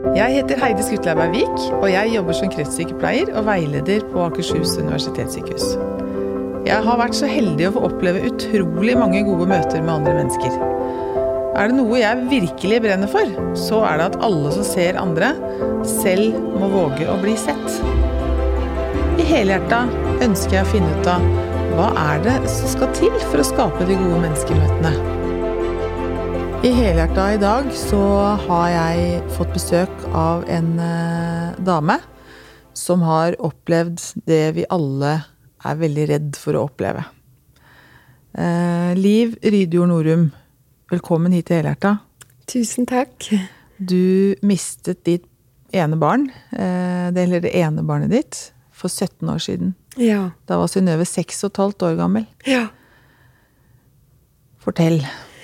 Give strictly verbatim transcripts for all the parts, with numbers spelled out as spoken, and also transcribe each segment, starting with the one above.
Jeg heter Heidi Skutleiberg-Vik, og jeg jobber som kreftsykepleier og veileder på Akershus universitetssykehus. Jeg har vært så heldig å få oppleve utrolig mange gode møter med andre mennesker. Er det noe jeg virkelig brenner for, så er det at alle som ser andre, selv må våge å bli sett. I helhjertet ønsker jeg å finne ut av hva er det som skal til for å skape de gode menneskemøtene. I helhjertet i dag så har jeg fått besøk av en eh, dame som har opplevd det vi alle er veldig redd for å oppleve. Eh, Liv Rydjord Norum, velkommen hit til helhjertet. Tusen takk. Du mistet ditt ene barn, eh, det eller det ene barnet ditt, for sytten år siden. Ja. Da var Synnøve seks og et halvt år gammel. Ja. Fortell.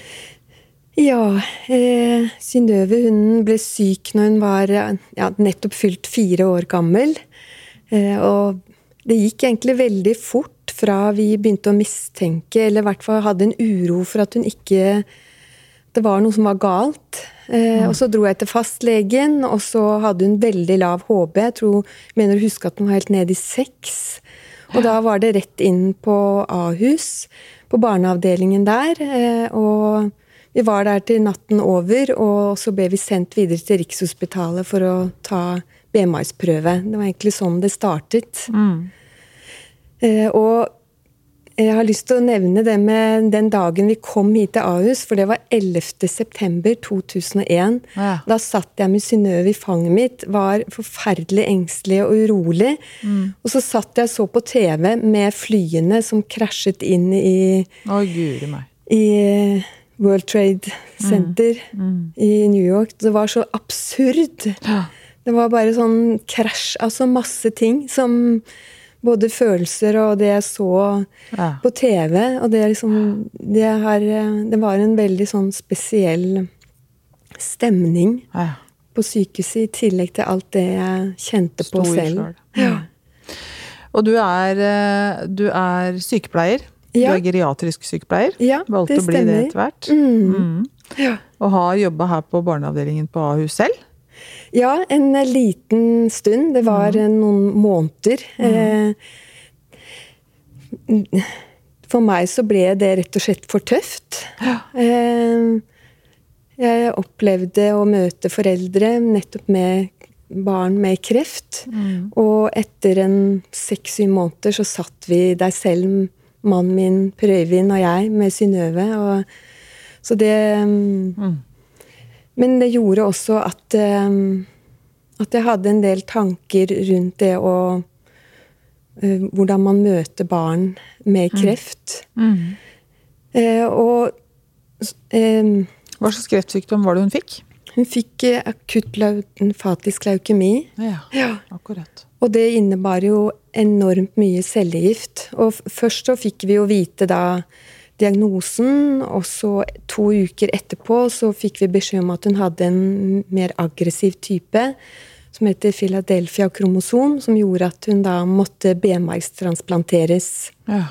Ja, eh, Synnøve hun ble syk når hun var ja, nettopp fylt fire år gammel. Eh, og det gikk egentlig veldig fort fra vi begynte å mistenke, eller i hvert fall hadde en uro for at hun ikke, det var noe som var galt. Eh, mm. Og så dro jeg til fastlegen, og så hadde hun veldig lav H B. Jeg tror, mener å huske at hun var helt ned i seks. Og ja. Da var det rett inn på Ahus, på barneavdelingen der, eh, og vi var der til natten over, og så ble vi sendt videre til Rikshospitalet for å ta B M I-prøve. Det var egentlig sånn det startet. Mm. Eh, og jeg har lyst til å nevne det med den dagen vi kom hit til Ahus, for det var ellevte september to tusen og en. Ja. Da satt jeg med Synnøve i fanget mitt, var forferdelig engstelig og urolig. Mm. Og så satt jeg så på T V med flyene som krasjet inn i... Å, Gud meg. I... World Trade Center mm, mm. i New York. Det var så absurd. Ja. Det var bare sånn krasj, altså masse ting som både følelser og det jeg så ja. På T V, og det liksom det, her, det var en veldig sånn spesiell stemning ja. På sykehuset i tillegg til alt det jeg kjente Stor på selv. Ja. Og du er, du er sykepleier. Ja. Du er geriatrisk sykepleier. Ja, valgte det å bli det etter hvert. Mm. Mm. Ja. Og har jobbet her på barneavdelingen på Ahus selv? Ja, en liten stund. Det var mm. noen måneder. Mm. Eh, for meg så ble det rett og slett for tøft. Ja. Eh, jeg opplevde å møte foreldre nettopp med barn med kreft. Mm. Og etter en seks-syv måneder så satt vi der selv, mannen min, Per Øyvind og jeg, med Synnøve. Og, så det... Mm. Men det gjorde også at, um, at jeg hadde en del tanker rundt det og uh, hvordan man møter barn med kreft. Mm. Mm. Uh, og... Um, Hva slags kreftsykdom var det hun fikk? Hun fikk uh, akutt lymfatisk leukemi. Ja, ja, akkurat. Og det innebar jo enormt mye cellegift. Og først så fikk vi jo vite da diagnosen, og så to uker etterpå så fikk vi beskjed om at hun hadde en mer aggressiv type, som heter Philadelphia-kromosom, som gjorde at hun da måtte B M I-transplanteres. Ja.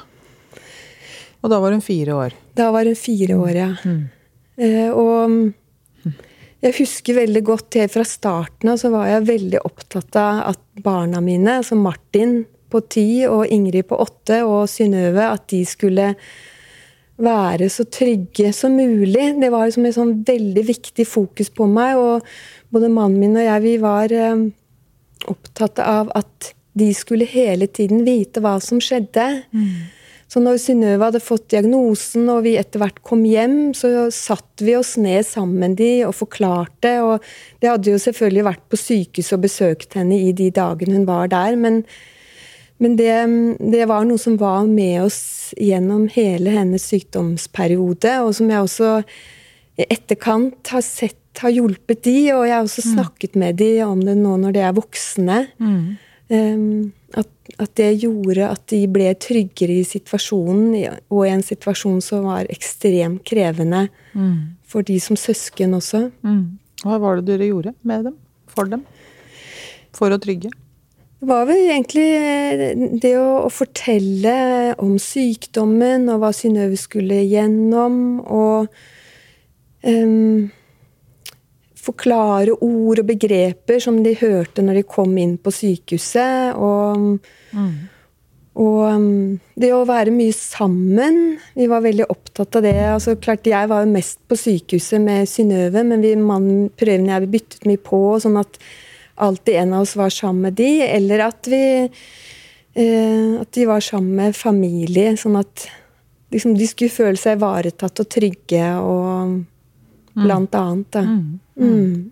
Og da var hun fire år? Da var hun fire år, ja. Mm. Eh, og... Jeg husker veldig godt helt fra starten av, så var jeg veldig opptatt av at barna mine, altså Martin på ti og Ingrid på åtte og Synnøve, at de skulle være så trygge som mulig. Det var liksom et sånn veldig viktig fokus på meg, og både mannen min og jeg, vi var eh, opptatt av at de skulle hele tiden vite hva som skjedde. Mm. Så når Synnøve hadde fått diagnosen, og vi etter hvert kom hjem, så satt vi oss ned sammen med de og forklarte, og det hadde jo selvfølgelig vært på sykehus og besøkt henne i de dagene hun var der, men, men det, det var noe som var med oss gjennom hele hennes sykdomsperiode, og som jeg også i etterkant har sett har hjulpet de, og jeg har også snakket med de om det nå når de er voksne. Mm. Um, at, at det gjorde at de ble tryggere i situasjonen, og i en situasjon som var ekstremt krevende mm. for de som søsken også. Mm. Hva var det dere gjorde med dem, for dem, for å trygge? Det var vel egentlig det å, å fortelle om sykdommen, og hva Synnøve skulle gjennom, og um, forklare ord og begreper som de hørte når de kom inn på sykehuset. Og, mm. og det å være mye sammen, vi var veldig opptatt av det. Altså, klart, jeg var jo mest på sykehuset med Synnøve, men vi mannen prøvene jeg vi byttet mye på, sånn at alltid en av oss var sammen med de, eller at vi eh, at de var sammen med familie, sånn at liksom, de skulle føle seg varetatt og trygge og blant annet. Da. Mm. Mm.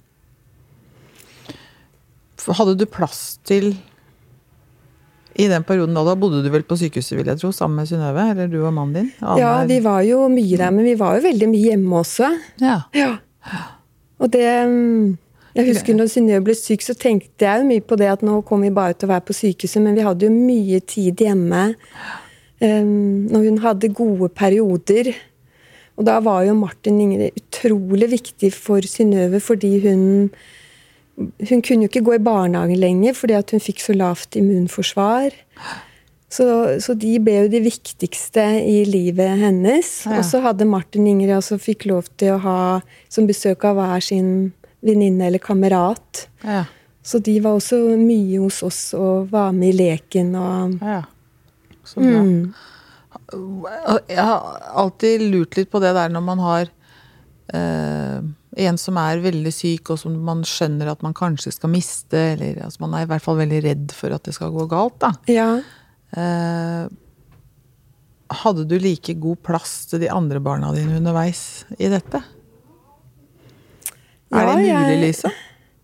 Hadde du plass til i den perioden da, da bodde du vel på sykehuset, vil jeg tro, sammen med Synnøve, eller du og mannen din? Anne. Ja, vi var jo mye der, men vi var jo veldig mye hjemme også. Ja. Ja. Og det, jeg husker når Synnøve ble syk, så tenkte jeg jo mye på det at nå kom vi bare til å være på sykehuset, men vi hadde jo mye tid hjemme um, når hun hadde gode perioder. Og da var jo Martin Ingrid utrolig viktig for Synnøve, fordi hun, hun kunne jo ikke gå i barnehagen lenger, fordi at hun fikk så lavt immunforsvar. Så, så de ble jo de viktigste i livet hennes. Ja. Og så hadde Martin Ingrid også fikk lov til å ha som besøk av hver sin venninne eller kamerat. Ja. Så de var også mye hos oss og var med i leken. Og, ja, så bra. Mm. Jeg har alltid lurt litt på det der når man har eh, en som er veldig syk og som man skjønner at man kanskje skal miste, eller altså man er i hvert fall veldig redd for at det skal gå galt da. Ja. Eh, hadde du like god plass til de andre barna dine underveis i dette? Ja, er det mulig, jeg... Lisa?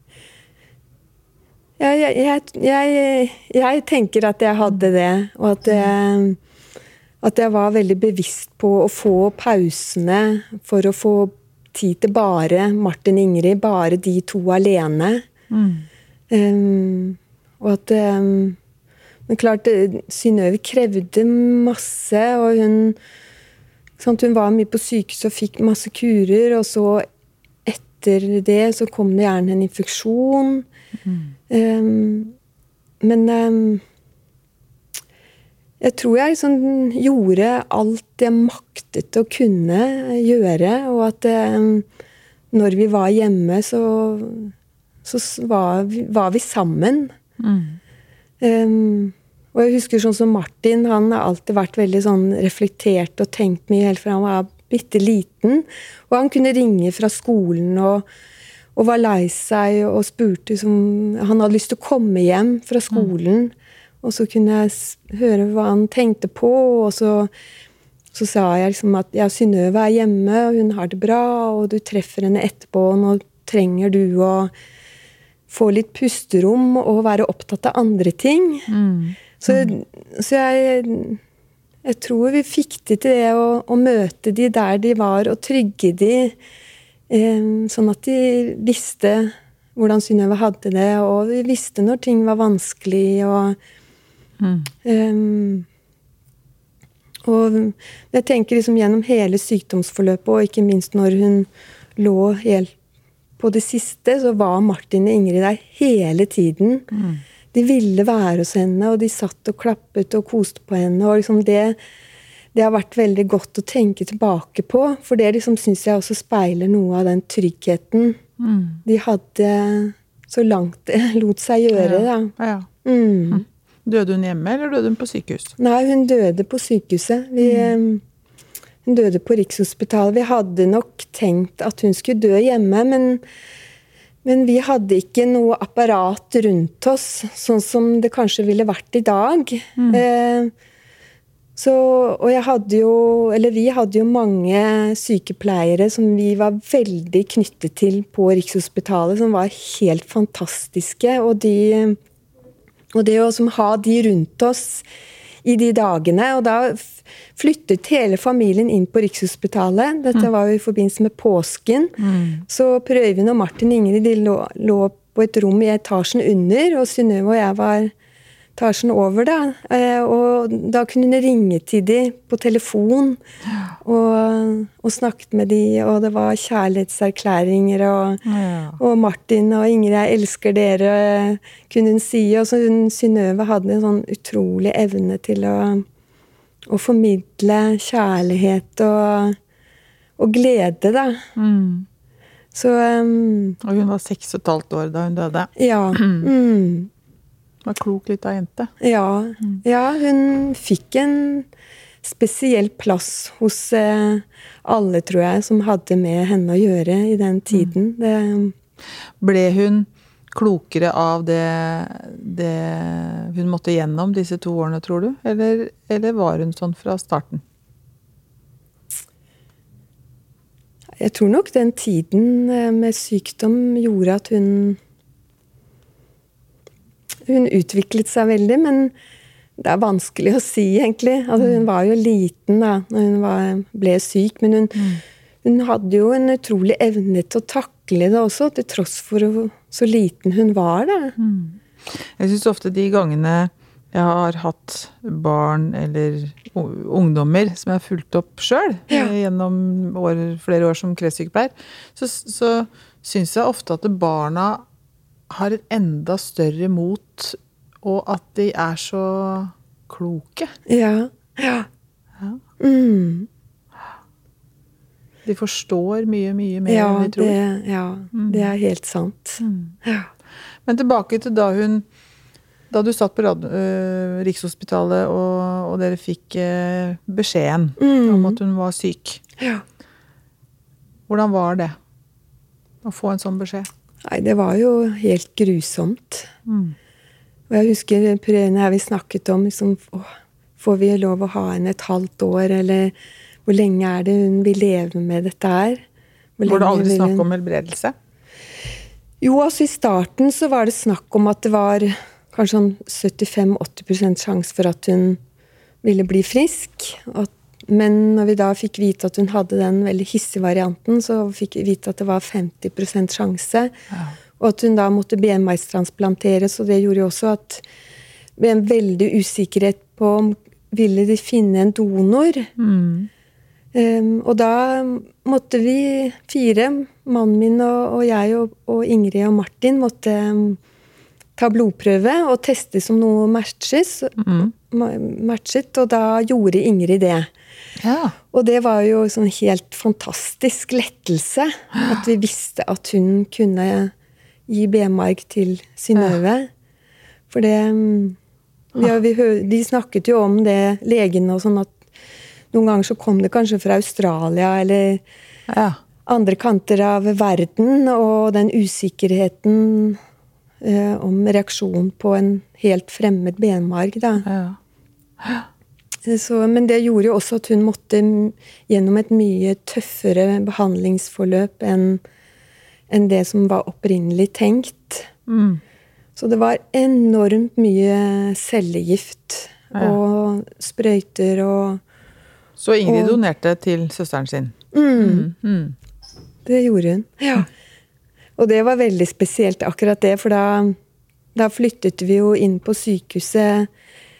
Ja, jeg, jeg, jeg, jeg tenker at jeg hadde det, og at jeg At jeg var veldig bevisst på å få pausene for å få tid til bare Martin Ingrid, bare de to alene. Mm. Um, og at um, men klart, Synnøve krevde masse, og hun, sant, hun var mye på sykehus og fikk masse kurer, og så etter det så kom det gjerne en infeksjon. Mm. Um, men... Um, Jeg tror jeg liksom gjorde alt jeg maktet å kunne gjøre, og at eh, når vi var hjemme, så, så var, vi, var vi sammen. Mm. Um, og jeg husker sånn som Martin, han har alltid vært veldig sånn reflektert og tenkt mye helt fra han var bitte liten. Og han kunne ringe fra skolen og, og var lei seg og spurte som, han hadde lyst til å komme hjem fra skolen. Mm. Og så kunne jeg høre hva han tenkte på, og så, så sa jeg liksom at ja, Synnøve er hjemme, og hun har det bra, og du treffer henne etterpå, og nå trenger du å få litt pusterom og være opptatt av andre ting. Mm. Så, så jeg, jeg tror vi fikk det til det å, å møte de der de var, og trygge de, eh, sånn at de visste hvordan Synnøve hadde det, og vi visste når ting var vanskelig, og Mm. Um, og jeg tenker liksom gjennom hele sykdomsforløpet, og ikke minst når hun lå helt på det siste, så var Martin og Ingrid der hele tiden. Mm. De ville være hos henne, og de satt og klappet og koste på henne, og liksom det, det har vært veldig godt å tenke tilbake på, for det liksom synes jeg også speiler noe av den tryggheten mm. de hadde så langt det lot seg gjøre. Ja. Da. Ja. Mm. Døde hun hjemme, eller døde hun på sykehus? Nei, hun døde på sykehuset. Vi, mm. Hun døde på Rikshospitalet. Vi hadde nok tenkt at hun skulle dø hjemme, men, men vi hadde ikke noe apparat rundt oss, sånn som det kanskje ville vært i dag. Mm. Eh, så, og jeg hadde jo, eller vi hadde jo mange sykepleiere som vi var veldig knyttet til på Rikshospitalet, som var helt fantastiske, og de... Og det å som, ha de rundt oss i de dagene, og da flyttet hele familien inn på Rikshospitalet. Dette mm. var jo i forbindelse med påsken. Mm. Så Prøyvind og Martin Ingrid de lå, lå på et rom i etasjen under, og Synnøve og jeg var etasjen over da. Og da kunne hun ringe til de på telefon og, og snakket med de, og det var kjærlighetserklæringer, og, ja. og Martin og Ingrid, jeg elsker dere, kunne hun si. Og så hun, Synnøve hadde en sånn utrolig evne til å, å formidle kjærlighet og, og glede da. Mm. Så um, Og hun var seks og et halvt år da hun døde. Ja. Mm. Var klok litt av jente. Ja. Ja, hun fikk en spesiell plass hos eh, alle, tror jeg, som hadde med henne å gjøre i den tiden. Det, Ble hun klokere av det, det hun måtte gjennom disse to årene, tror du? Eller, eller var hun sånn fra starten? Jeg tror nok den tiden med sykdom gjorde at hun hun utviklet seg veldig, men det er vanskelig å si, egentlig. Altså, hun var jo liten da når hun var, ble syk, men hun, mm. hun hadde jo en utrolig evne til å takle det også, til tross for så liten hun var da. Mm. Jeg synes ofte de gangene jeg har hatt barn eller ungdommer som jeg har fulgt opp selv, ja. gjennom år, flere år som kreftsykepleier, så, så synes jeg ofte at barna har et enda større mot, og at de er så kloke. Ja, ja. ja. Mm. De forstår mye, mye mer ja, enn de tror. Det, ja, mm. det er helt sant. Mm. Ja. Men tilbake til da hun, da du satt på rad, øh, Rikshospitalet, og, og dere fikk øh, beskjeden mm. om at hun var syk. Ja. Hvordan var det å få en sånn beskjed? Nei, det var jo helt grusomt. Mm. Og jeg husker når vi snakket om, liksom, å, får vi lov å ha henne et halvt år, eller hvor lenge er det hun vil leve med dette her? Hvor var det aldri snakk hun... om helbredelse? Jo, altså i starten så var det snakk om at det var kanskje sånn syttifem til åtti prosent sjanse for at hun ville bli frisk. At, men når vi da fikk vite at hun hadde den veldig hissige varianten, så fikk vi vite at det var femti prosent sjanse. Ja. Og at hun da måtte benmargstransplanteres, og det gjorde jo også at med en veldig usikkerhet på om ville de finne en donor. Mm. Um, og da måtte vi fire, mannen min og, og jeg og, og Ingrid og Martin, måtte um, ta blodprøve og teste som noe matches, mm. matchet, og da gjorde Ingrid det. Ja. Og det var jo sånn helt fantastisk lettelse, at vi visste at hun kunne gi benmarg til Synnøve. Ja. For det, ja, vi, de snakket jo om det, legene og sånn, at noen ganger så kom det kanskje fra Australia, eller ja. andre kanter av verden, og den usikkerheten eh, om reaksjon på en helt fremmed benmarg, da. Ja. Ja. Så, men det gjorde jo også at hun måtte gjennom et mye tøffere behandlingsforløp enn, enn det som var opprinnelig tenkt. Mm. Så det var enormt mye cellegift ja. og sprøyter og... Så Ingrid og, donerte til søsteren sin? Mm, mm, mm. Det gjorde hun, ja. Og det var veldig spesielt akkurat det, for da, da flyttet vi jo inn på sykehuset,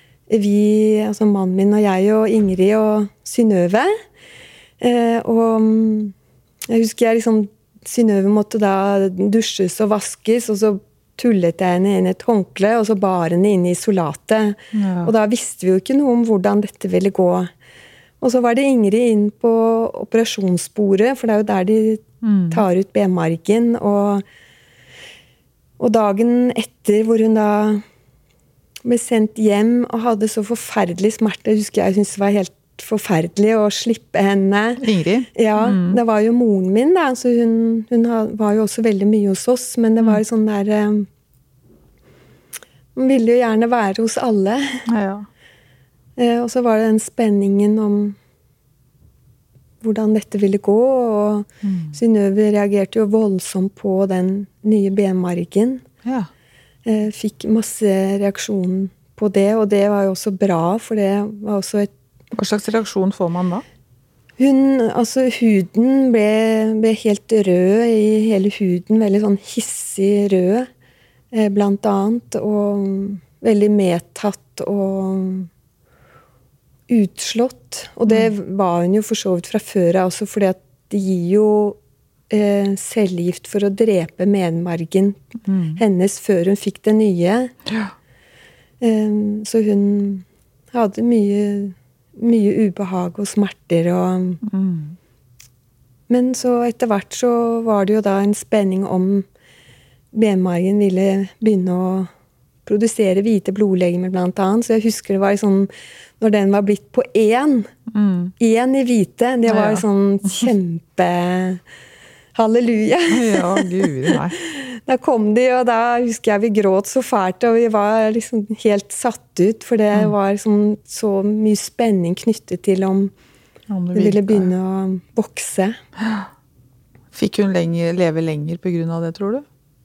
vi, altså mannen min og jeg og Ingrid og Synnøve. Eh, og jeg husker jeg liksom, Synnøve måtte da dusjes og vaskes, og så tullet jeg henne inn i et håndkle, og så bar henne inn i isolatet. Ja. Og da visste vi jo ikke noe om hvordan dette ville gå. Og så var det Ingrid inn på operasjonsbordet, for det er jo der de mm. tar ut benmargen. Og, og dagen etter hvor hun da ble sendt hjem og hadde så forferdelig smerte, jeg husker jeg syntes det var helt forferdelig å slippe henne. Ingrid? Ja, mm. det var jo moren min da, så hun, hun var jo også veldig mye hos oss, men det var jo sånn der, hun ville jo gjerne være hos alle. Ja, ja. Og så var det den spenningen om hvordan dette ville gå, og mm. Synnøve reagerte jo voldsomt på den nye benmargen. Ja. Fikk masse reaksjon på det, og det var jo også bra, for det var også et... Hva slags reaksjon får man da? Hun, altså huden ble, ble helt rød i hele huden, veldig sånn hissig rød, blant annet, og veldig medtatt og utslått. Og det var hun jo for så vidt fra før av også, fordi at det gir jo eh, cellegift for å drepe benmargen mm. hennes før hun fikk det nye. Ja. Eh, så hun hadde mye, mye ubehag og smerter og... Mm. Men så etter hvert så var det jo da en spenning om benmargen ville begynne å produsere hvite blodlegemer blant annet. Så jeg husker det var sånn, når den var blitt på én, mm. én i hvite, det var ja, ja. Sånn kjempe halleluja. Ja, Gud, nei. Da kom de, og da husker jeg vi gråt så fælt, og vi var liksom helt satt ut, for det mm. var liksom så mye spenning knyttet til om det ville begynne å vokse. Fikk hun lenger, leve lenger på grunn av det, tror du?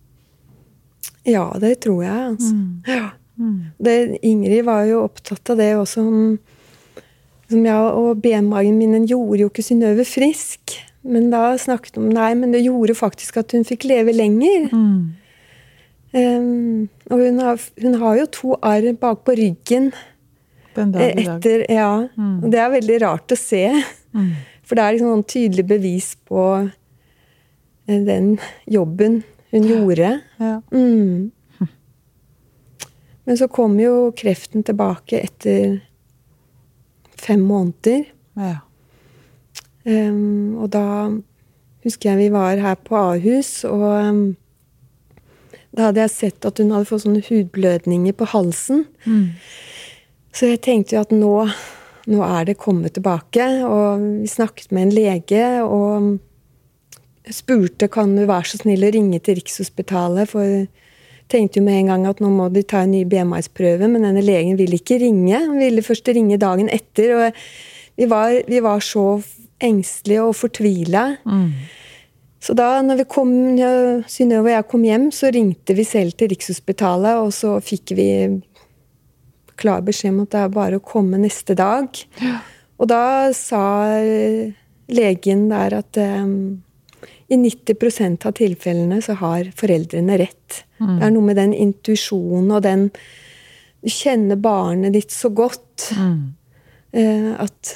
Ja, det tror jeg. Altså. Mm. Ja. Mm. Det, Ingrid var jo opptatt av det også, som, som jeg og benmagen min gjorde jo ikke Synnøve frisk. Men da snakket hun om nei, men det gjorde faktisk at hun fikk leve lenger. Mm. Um, og hun har, hun har jo to arr bak på ryggen. Den dag i dag. Etter, ja. Mm. Og det er veldig rart å se. Mm. For det er liksom en tydelig bevis på den jobben hun gjorde. Ja. Mm. Men så kom jo kreften tilbake etter fem måneder. Ja. Um, og da husker jeg vi var her på Ahus, og um, da hadde jeg sett at hun hadde fått sånne hudblødninger på halsen. Mm. Så jeg tenkte jo at nå, nå er det kommet tilbake, og vi snakket med en lege, og spurte, kan du være så snill å ringe til Rikshospitalet, for jeg tenkte jo med en gang at nå må de ta en ny B M I-prøve, men denne legen ville ikke ringe. Han ville først ringe dagen etter, og vi var, vi var så engstelige og fortvilet. Mm. Så da, når vi kom, ja, Synnøve og jeg kom hjem, så ringte vi selv til Rikshospitalet, og så fikk vi klar beskjed om at det er bare å komme neste dag. Ja. Og da sa legen der at um, i nitti prosent av tilfellene så har foreldrene rett. Mm. Det er noe med den intuisjonen og den du kjenner barnet ditt så godt mm. eh, at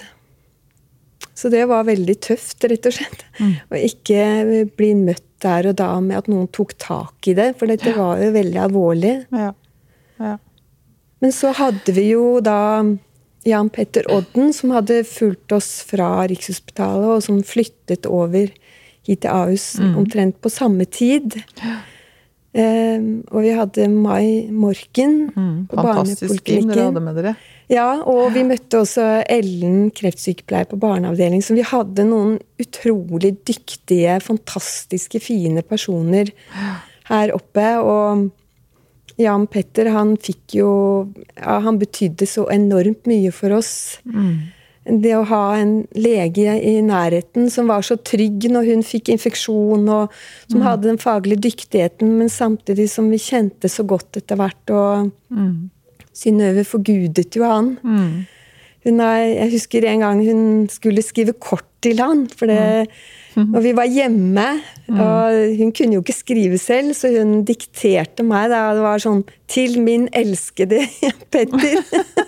så det var veldig tøft, rett og slett. Mm. Og ikke bli møtt der og da med at noen tok tak i det, for dette ja. Var jo veldig alvorlig. Ja. Ja. Men så hadde vi jo da Jan Petter Odden, som hadde fulgt oss fra Rikshospitalet, og som flyttet over hit til Ahus mm. omtrent på samme tid. Um, og vi hadde Mai Morken mm. på barnepoliklinikken. Dere hadde med dere. Ja, og vi møtte også Ellen, kreftsykepleier på barneavdeling, så vi hadde noen utrolig dyktige, fantastiske, fine personer her oppe, og Jan Petter, han fikk jo, ja, han betydde så enormt mye for oss. Mm. Det å ha en lege i nærheten som var så trygg når hun fikk infeksjon, og som mm. hadde den faglige dyktigheten, men samtidig som vi kjente så godt etter hvert, og mm. Synnøve forgudet jo han. Mm. Hun er, jeg husker en gang hun skulle skrive kort til han, for det, mm. og vi var hjemme, mm. og hun kunne jo ikke skrive selv, så hun dikterte meg, da det var sånn, til min elskede Petter.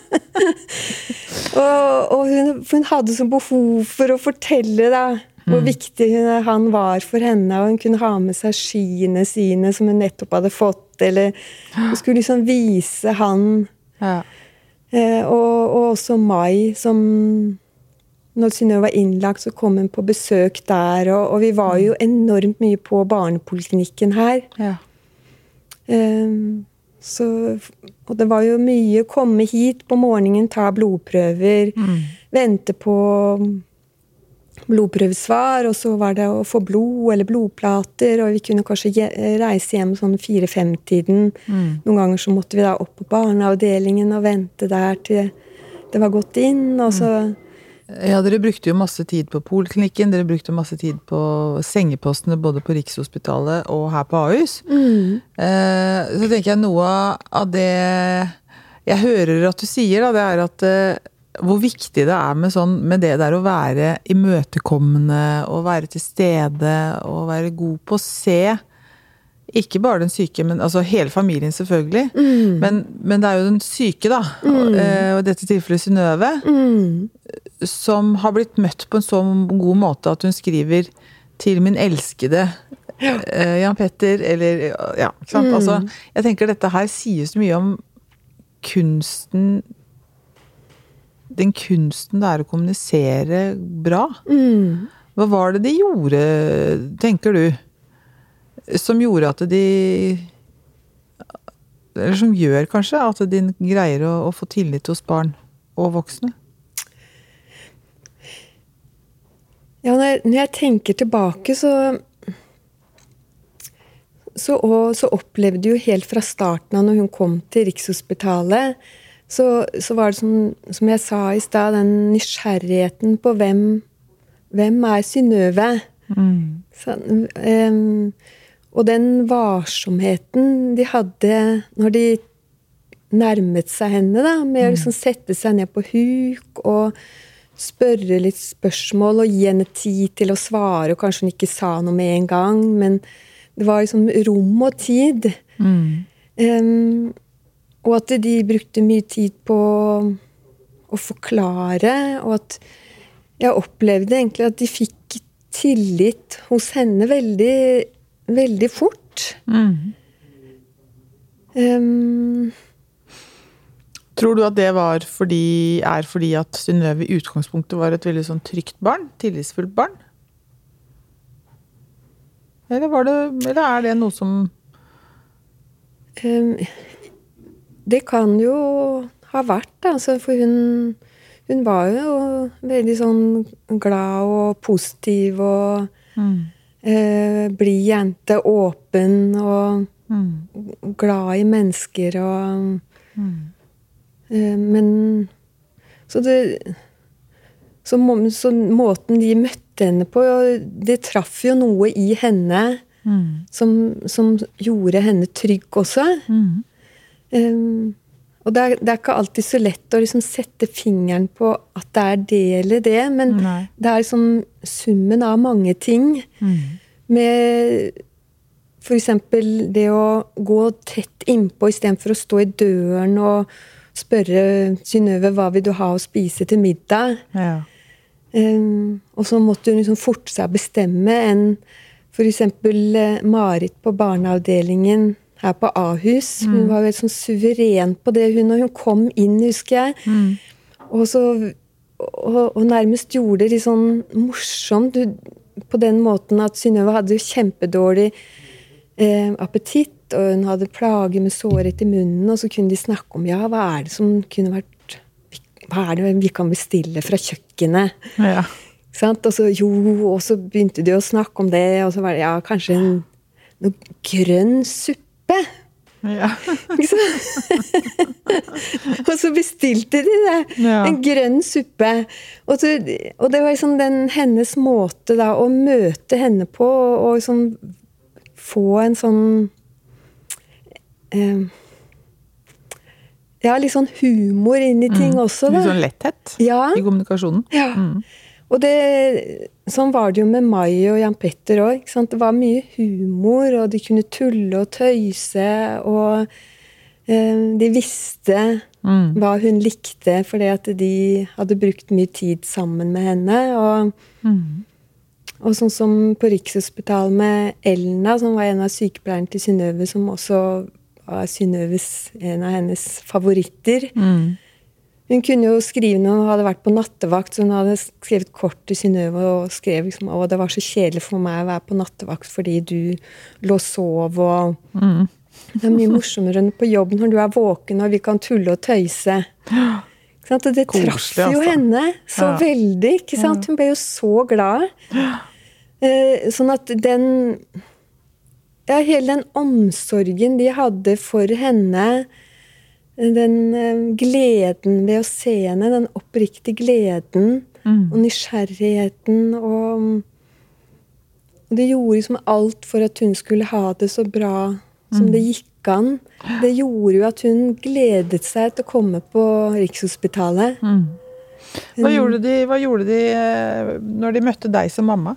og og hun, hun hadde så behov for å fortelle da, hvor mm. viktig hun, han var for henne, og hun kunne ha med seg skiene sine som hun nettopp hadde fått, eller hun skulle liksom vise han. Ja. Eh, og, og også Mai, som når Synnøve var innlagt, så kom hun på besøk der, og, og vi var jo enormt mye på barnepoliklinikken her. Ja. Eh, så, og det var jo mye å komme hit på morgenen, ta blodprøver, mm. vente på blodprøvesvar, og så var det å få blod eller blodplater, og vi kunne kanskje reise hjem sånn fire-fem-tiden. Mm. Noen ganger så måtte vi da opp på barneavdelingen og vente der til det var gått inn, og så... Ja, dere brukte jo masse tid på poliklinikken, dere brukte masse tid på sengepostene både på Rikshospitalet og her på Ahus. Mm. Eh, så tenker jeg noe av det jeg hører at du sier, da, det er at eh, hvor viktig det er med, sånn, med det der å være imøtekommende, og være til stede, og være god på å se, ikke bare den syke, men altså hele familien selvfølgelig, mm. men, men det er jo den syke da, mm. og, og dette tilfellet Synnøve, mm. som har blitt møtt på en så god måte at hun skriver til min elskede ja. uh, Jan Petter, eller ja, ikke sant? Mm. Altså, jeg tenker dette her sier så mye om kunsten, den kunsten det er å kommunisere bra. Mm. Hva var det de gjorde, tenker du, som gjorde at de, eller som gjør kanskje, at de greier å, å få tillit hos barn og voksne? Ja, når, når jeg tenker tilbake, så, så, og, så opplevde jo helt fra starten av når hun kom til Rikshospitalet, så, så var det som, som jeg sa i sted, den nysgjerrigheten på hvem, hvem er Synnøve? Mm. Så, um, og den varsomheten de hadde når de nærmet seg henne, da, med å liksom sette seg ned på huk og spørre litt spørsmål og gi henne tid til å svare, og kanskje hun ikke sa noe med en gang, men det var liksom rom og tid. Mm. Um, og at de brukte mye tid på å forklare, og at jeg opplevde egentlig at de fikk tillit hos henne veldig, veldig fort. Mm. Um, Tror du at det var fordi, er fordi at Synnøve i utgangspunktet var et veldig sånn trygt barn, tillitsfullt barn? Eller, var det, eller er det noe som... Um, det kan jo ha vært, altså, for hun, hun var jo veldig sånn glad og positiv og mm. uh, blid jente, åpen og mm. glad i mennesker og... Mm. Men så, det, så, må, så måten de møtte henne på, det traff jo noe i henne mm. som, som gjorde henne trygg også. Mm. Um, og det er, det er ikke alltid så lett å liksom sette fingeren på at det er det eller det, men Nei. Det er liksom summen av mange ting. Mm. Med for eksempel det å gå tett innpå i stedet for å stå i døren og spørre Synnøve, hva vil du ha å spise til middag? Ja. Um, og så måtte hun liksom forte seg bestemme enn for eksempel uh, Marit på barneavdelingen her på Ahus. Mm. Hun var jo sånn suveren på det hun, og hun kom inn, husker jeg. Mm. Og, så, og, og nærmest gjorde det litt sånn morsomt på den måten at Synnøve hadde jo kjempedårlig eh, appetitt, og hun hadde plager med såret i munnen, og så kunne de snakke om, ja, hva er det som kunne vært, hva er det vi kan bestille fra kjøkkenet? Ja. Sant? Og så, jo, og så begynte de å snakke om det, og så var det, ja, kanskje en noe grønn suppe. Ja. Og så bestilte de det, ja. En grønn suppe. Og, så, og det var liksom den, hennes måte da, å møte henne på, og, og liksom få en sånn Uh, ja, litt sånn humor inn i ting mm. også. Da. Litt sånn letthet ja. I kommunikasjonen. Ja, mm. og det, sånn var det jo med Mai og Jan Petter også, ikke sant? Det var mye humor, og de kunne tulle og tøyse, og uh, de visste mm. hva hun likte, fordi at de hadde brukt mye tid sammen med henne, og mm. Og sånn som på Rikshospitalet med Elna, som var en av sykepleierne til Synnøve, som også var Synnøves, en av hennes favoritter. Mm. Hun kunne jo skrive når hun hadde vært på nattevakt, så hun hadde skrevet kort til Synnøve og skrev liksom, å, det var så kjedelig for meg å være på nattevakt fordi du lå og sov, og mm. det er mye morsommere enn på jobb når du er våken, og vi kan tulle og tøyse. Og det traff jo henne så ja. Veldig, ikke sant? Hun ble jo så glad. Eh, sånn at den, ja, hele den omsorgen de hadde for henne, den eh, gleden ved å se henne, den oppriktige gleden mm. og nysgjerrigheten, og, og det gjorde liksom alt for at hun skulle ha det så bra som mm. det gikk an. Det gjorde jo at hun gledet seg til å komme på Rikshospitalet. Mm. Hva, gjorde de, hva gjorde de når de møtte deg som mamma?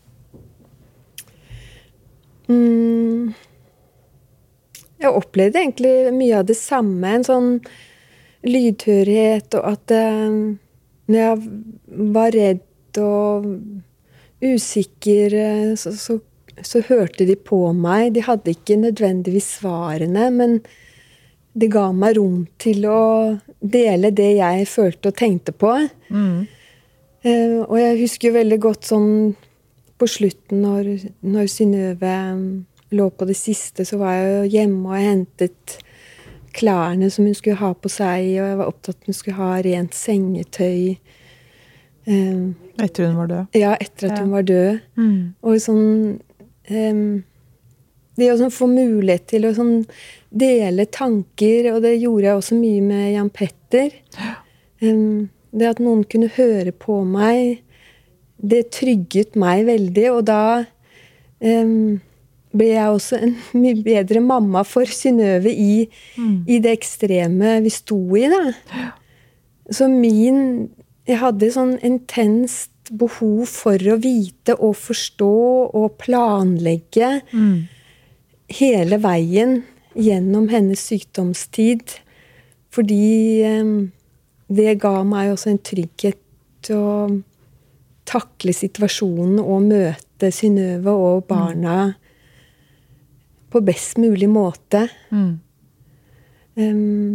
Mm. Jeg opplevde egentlig mye av det samme. En sånn lydhørighet, og at eh, når jeg var redd og usikker, så, så så hørte de på meg. De hadde ikke nødvendigvis svarene, men det ga meg rom til å dele det jeg følte og tenkte på. Mm. Eh, og jeg husker jo veldig godt sånn på slutten når, når Synnøve lå på det siste, så var jeg jo hjemme og jeg hentet klærne som hun skulle ha på seg, og jeg var opptatt at hun skulle ha rent sengetøy. Eh, etter hun var død? Ja, etter at ja. hun var død. Mm. Og sånn eh, det å sånn få mulighet til å sånn dele tanker, og det gjorde jeg også mye med Jan Petter. Um, det at noen kunne høre på meg, det trygget meg veldig, og da um, ble jeg også en mye bedre mamma for Synnøve i, mm. i det ekstreme vi sto i, da. Så min, jeg hadde sånn intenst behov for å vite og forstå og planlegge mm. hele veien gjennom hennes sykdomstid, fordi um, det ga meg også en trygghet til å takle situasjonen og møte Synnøve og barna mm. på best mulig måte. Mm. Um,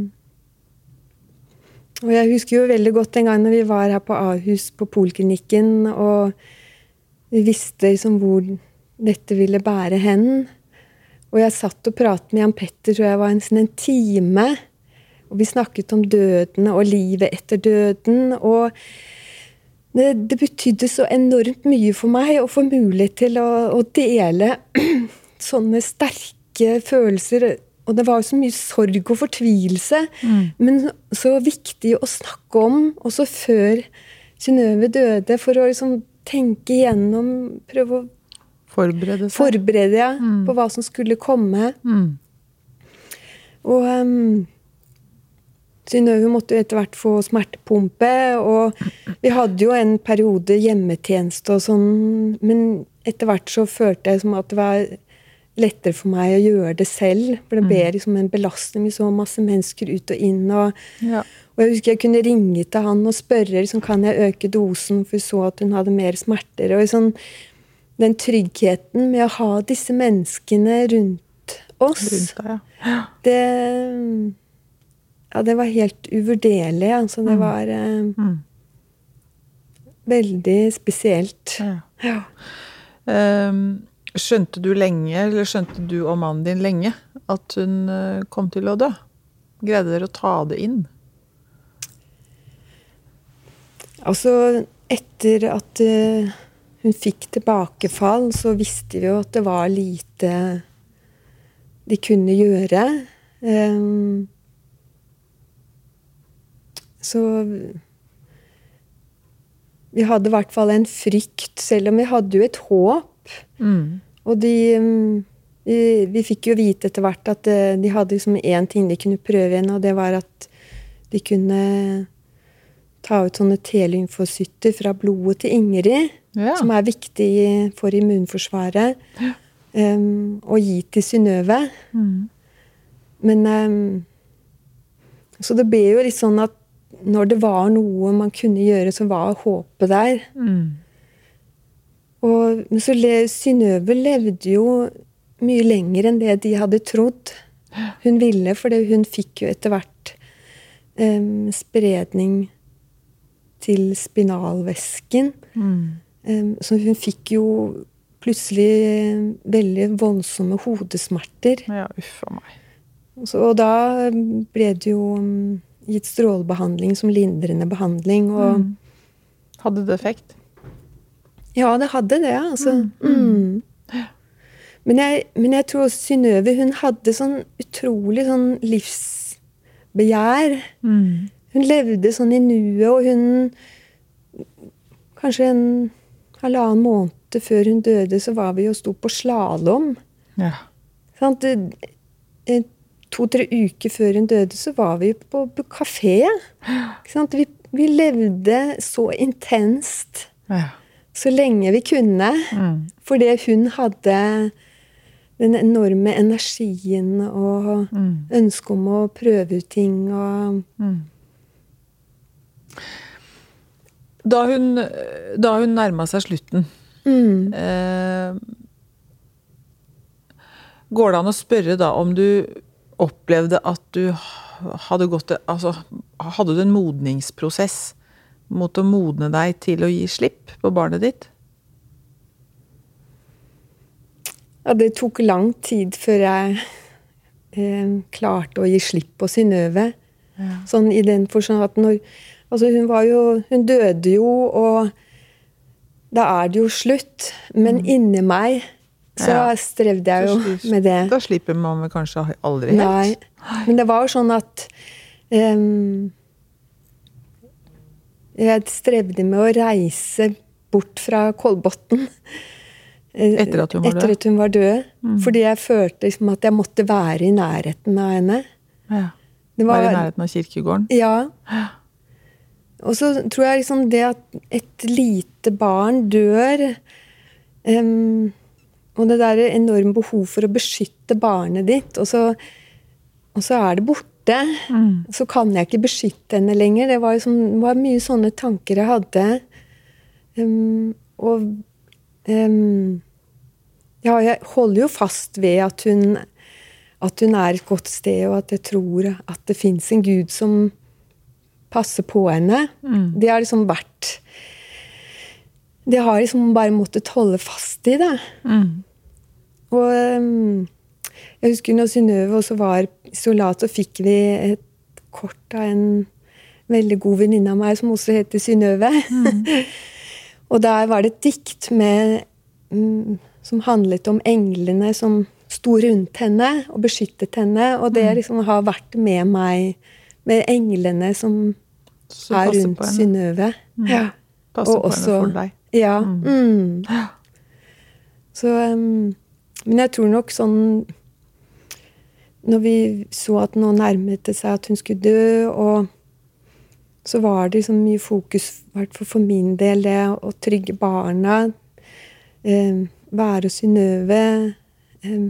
og jeg husker jo veldig godt en gang når vi var her på Ahus på Polklinikken, og vi visste liksom hvor dette ville bære hen. Og jeg satt og pratet med Jan Petter, tror jeg var en, sånn en time, og vi snakket om døden og livet etter døden, og det, det betydde så enormt mye for meg å få mulighet til å, å dele sånne sterke følelser, og det var jo så mye sorg og fortvilelse, mm. men så viktig å snakke om, også før Synnøve døde, for å liksom tenke igjennom, prøve å Forberede seg. Forberede, ja, mm. på hva som skulle komme. Mm. Og um, Synnøve måtte jo etter hvert få smertepumpe, og vi hadde jo en periode hjemmetjeneste og sånn, men etter hvert så følte jeg som at det var lettere for meg å gjøre det selv, for det ble liksom en belastning med så masse mennesker ut og inn, og, ja. og jeg husker jeg kunne ringe til han og spørre, liksom, kan jeg øke dosen, for så at hun hadde mer smerter, og sånn, den tryggheten med å ha disse menneskene rundt oss, rundt deg, ja. det, ja, det var helt uvurderlig. Altså, det mm. var eh, mm. veldig spesielt. Ja. Ja. Um, skjønte du lenge, eller skjønte du og mannen din lenge, at hun uh, kom til å dø? Greide dere å ta det inn? Altså, etter at uh, hun fikk tilbakefall, så visste vi jo at det var lite de kunne gjøre. Um, så vi hadde i hvert fall en frykt, selv om vi hadde jo et håp. Mm. Og de, vi, vi fikk jo vite etter hvert at de hadde liksom en ting de kunne prøve igjen, og det var at de kunne ta ut sånne T-lymfocytter fra blodet til Ingrid, ja. Som er viktig for immunforsvaret, ja. um, og gi til Synnøve. Mm. Men um, så det ble jo litt sånn at når det var noe man kunne gjøre, så var håpet der. Mm. Og, men så le, Synnøve levde jo mye lenger enn det de hadde trodd. Hun ville, for hun fikk jo etter hvert um, spredning til spinalvæsken. Mm. Um, så hun fikk jo plutselig veldig voldsomme hodesmerter. Ja, uffa meg. Så, og da ble det jo um, gitt strålebehandling som lindrende behandling. Og, mm. Hadde det effekt? Ja, det hadde det, altså. Mm. Mm. Men, jeg, men jeg tror også Synnøve, hun hadde sånn utrolig sånn livsbegjær. Mm. Hun levde sånn i nuet, og hun kanskje en halvannen måned før hun døde, så var vi og sto på slalom. Ja. Sånn, to-tre uker før hun døde, så var vi på kafé. Sånn, vi, vi levde så intenst, ja. Så lenge vi kunne. Mm. Fordi hun hadde den enorme energien og mm. ønsket om å prøve ut ting. Og mm. Da hun, da hun nærmet seg slutten, mm. eh, går det an å spørre da om du opplevde at du hadde gått, altså, hadde du en modningsprosess mot å modne deg til å gi slipp på barnet ditt? Ja, det tok lang tid før jeg eh, klarte å gi slipp på Synnøve. Ja. Sånn i den forstand at når altså hun var jo hun døde jo, og da er det jo slutt. Men mm. inni meg så ja. strevde jeg jo slipper, med det. Da slipper man vel kanskje aldri helt? Nei, men det var jo sånn at um, jeg strevde med å reise bort fra Kolbotn. Etter at hun var død? Etter at hun var død. Mm. Fordi jeg følte liksom at jeg måtte være i nærheten av henne. Ja. Det var, være i nærheten av kirkegården? Ja. Og så tror jeg liksom det at et lite barn dør, um, og det der enorme behov for å beskytte barnet ditt, og så, og så er det borte. Mm. Så kan jeg ikke beskytte henne lenger. Det var, liksom, det var mye sånne tanker jeg hadde. Um, og um, ja, jeg holder jo fast ved at hun, at hun er et godt sted, og at jeg tror at det finnes en Gud som passer på henne. Mm. Det har liksom vært det har liksom bare måttet holde fast i det. Mm. Og um, jeg husker når Synnøve også var soldat, så fikk vi et kort av en veldig god venninne av meg, som også heter Synnøve. Mm. Og der var det et dikt med, um, som handlet om englene som sto rundt henne og beskyttet henne. Og det liksom har vært med meg, med englene som, som er rundt Synnøve. Mm. Ja. Passer på henne for deg. Ja. Mm. Så, um, men jeg tror nok sånn når vi så at nå nærmet det seg at hun skulle dø, og så var det liksom mye fokus for, for min del det å trygge barna, um, være Synnøve, um,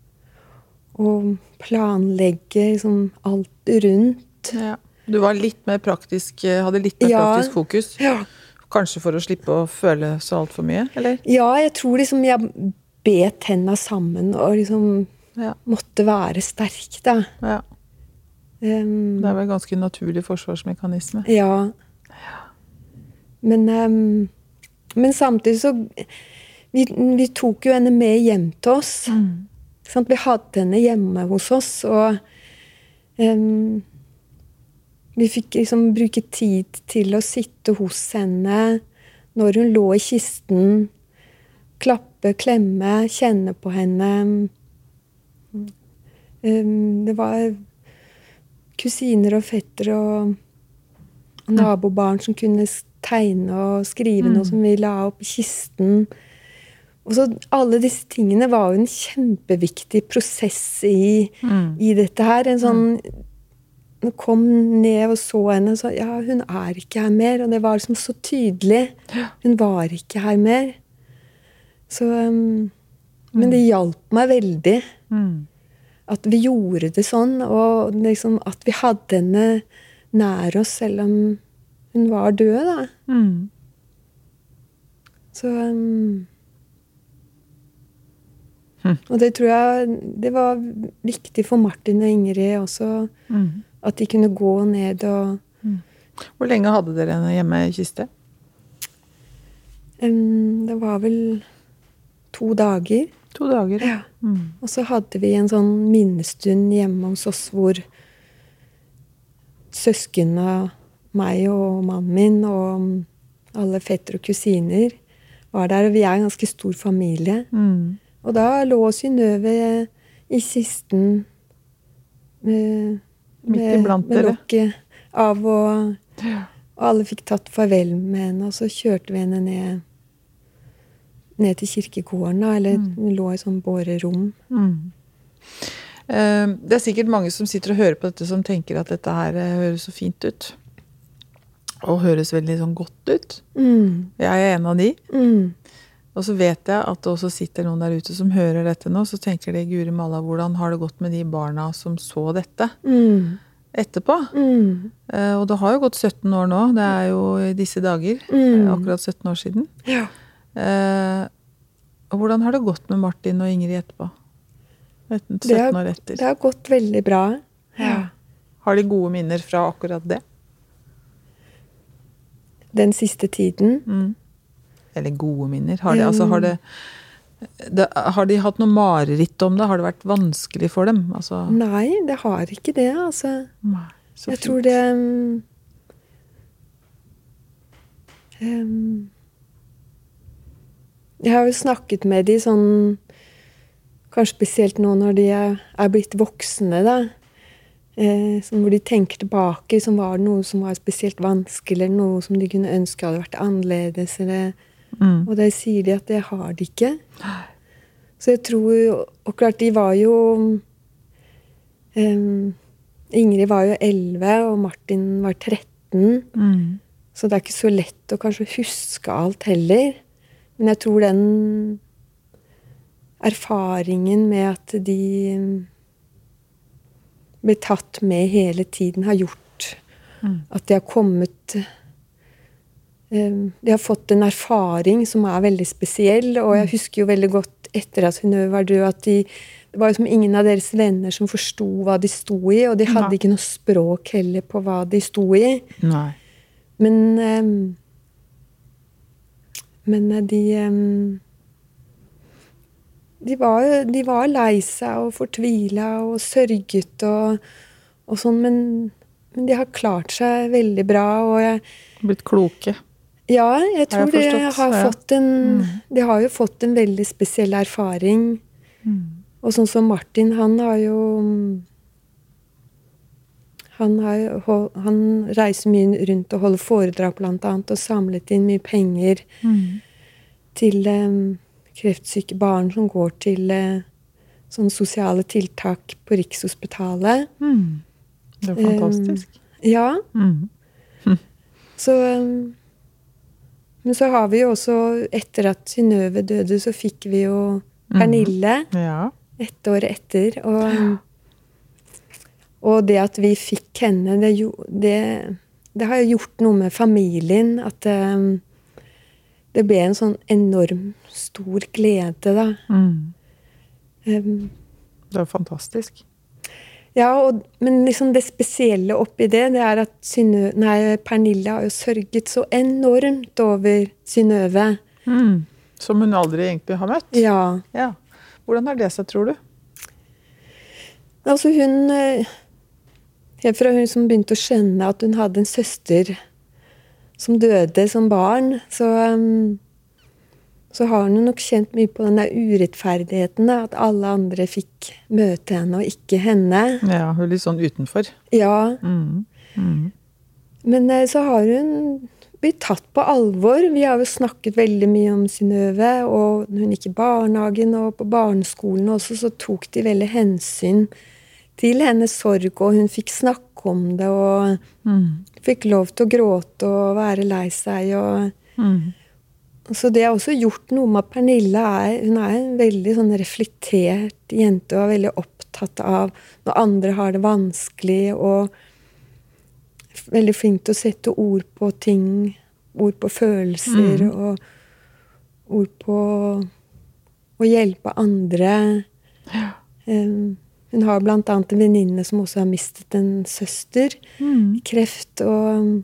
og planlegge liksom alt rundt. Ja. Du var litt mer praktisk, hadde litt mer ja. praktisk fokus. Ja. Kanskje for å slippe å føle så alt for mye, eller? Ja, jeg tror liksom jeg bet henne sammen og liksom ja. måtte være sterk, da. Ja. Um, det er vel en ganske naturlig forsvarsmekanisme. Ja. Men, um, men samtidig så vi, vi tok jo henne med hjem til oss. Mm. Sånn, vi hadde henne hjemme hos oss, og um, vi fikk liksom bruke tid til å sitte hos henne når hun lå i kisten, klappe, klemme, kjenne på henne. Um, det var kusiner og fettere og nabobarn som kunne tegne og skrive mm. noe som vi la opp i kisten. Og så alle disse tingene var jo en kjempeviktig prosess i, mm. i dette her. En sånn Hun kom ned og så henne og sa, ja, hun er ikke her mer. Og det var liksom så tydelig. Hun var ikke her mer. Så, um, mm. Men det hjalp meg veldig. Mm. At vi gjorde det sånn, og liksom at vi hadde henne nær oss, selv om hun var død, da. Mm. Så um, hm. Og det tror jeg det var viktig for Martin og Ingrid også. Mm. At de kunne gå ned og... Mm. Hvor lenge hadde dere henne hjemme i kiste? Um, det var vel to dager. To dager? Ja. Mm. Og så hadde vi en sånn minnestund hjemme hos oss, hvor søsken av meg og mannen min og alle fetter og kusiner var der. Og vi er en ganske stor familie. Mm. Og da lå Synnøve i kisten med... Midt iblant dere. Med lokket av, og, og alle fikk tatt farvel med henne, og så kjørte vi henne ned, ned til kirkegården, eller mm. hun lå i sånn bårerom. Mm. Uh, det er sikkert mange som sitter og hører på dette, som tenker at dette her uh, høres så fint ut. Og høres veldig sånn godt ut. Mm. Jeg er en av de. Mm. Og så vet jeg at det også sitter noen der ute som hører dette nå, så tenker de, Guri Malla, hvordan har det gått med de barna som så dette mm. etterpå? Mm. Eh, og det har jo gått sytten år nå, det er jo i disse dager, mm. akkurat sytten år siden. Ja. Eh, og hvordan har det gått med Martin og Ingrid etterpå? sytten år etter. Det har gått veldig bra. Ja. Har de gode minner fra akkurat det? den siste tiden. Mm. Eller gode minner. Har de, altså, har, det, det, har de hatt noe mareritt om det? Har det vært vanskelig for dem? Altså... Nei, det har ikke det, altså. Nei, så jeg fint. tror det um, um, Jeg har jo snakket med de sånn, kanskje spesielt nå når de er, er blitt voksne, da. Eh, sånn hvor de tenker tilbake, som var det noe som var spesielt vanskelig, eller noe som de kunne ønske hadde vært annerledes, eller, mm. og der sier de at det har de ikke. Så jeg tror jo, og klart de var jo, um, Ingrid var jo elleve, og Martin var tretten, mm. så det er ikke så lett å kanskje huske alt heller. Men jeg tror den erfaringen med at de blir tatt med hele tiden, har gjort mm. at de har kommet um, de har fått en erfaring som er veldig spesiell, og jeg husker jo veldig godt etter at hun var død, at de, det var jo som ingen av deres venner som forstod hva de sto i, og de hadde Nei. Ikke noe språk heller på hva de sto i. Nei. Men um, men de um, De var, de var lei seg og fortvilet og sørget og, og sånn, men, men de har klart seg veldig bra. Og jeg, blitt kloke. Ja, jeg tror har jeg de har ja. fått en mm. De har jo fått en veldig spesiell erfaring. Mm. Og sånn som Martin, han har jo Han, har, han reiser mye rundt og holder foredrag blant annet, og samlet inn mye penger mm. til um, kreftsyke barn som går til eh, sånne sosiale tiltak på Rikshospitalet. Mm. Det er fantastisk. Um, ja. Mm. Hm. Så, um, men så har vi jo også, etter at Synnøve døde, så fikk vi jo Pernille mm. ja. ett år etter. Og, og det at vi fikk henne, det, det, det har jo gjort noe med familien, at um, det ble en sånn enorm stor glede, da. Mm. Um, det er fantastisk. Ja, og, men liksom det spesielle oppi det, det er at Synnøve, nei, Pernille har jo sørget så enormt over Synnøve. Mm. Som hun aldri egentlig har møtt. Ja. ja. Hvordan er det så, tror du? Altså hun, helt fra hun som begynte å skjønne at hun hadde en søster som døde som barn, så, um, så har hun nok kjent mye på den der urettferdigheten, da, at alle andre fikk møte henne og ikke henne. Ja, hun er litt sånn utenfor. Ja. Mm. Mm. Men så har hun blitt tatt på alvor. Vi har jo snakket veldig mye om Synnøve, og når hun gikk i barnehagen og på barneskolen også, så tok de veldig hensyn til hennes sorg, og hun fikk snakke om det, og mm. fikk lov til å gråte og være lei seg. Og, mm. Så det har også gjort noe med at Pernille er, hun er en veldig sånn reflektert jente, og er veldig opptatt av når andre har det vanskelig, og veldig flink til å sette ord på ting, ord på følelser, mm. og ord på å hjelpe andre. Ja. Um, Hun har blant annet en venninne som også har mistet en søster mm. i kreft. Og,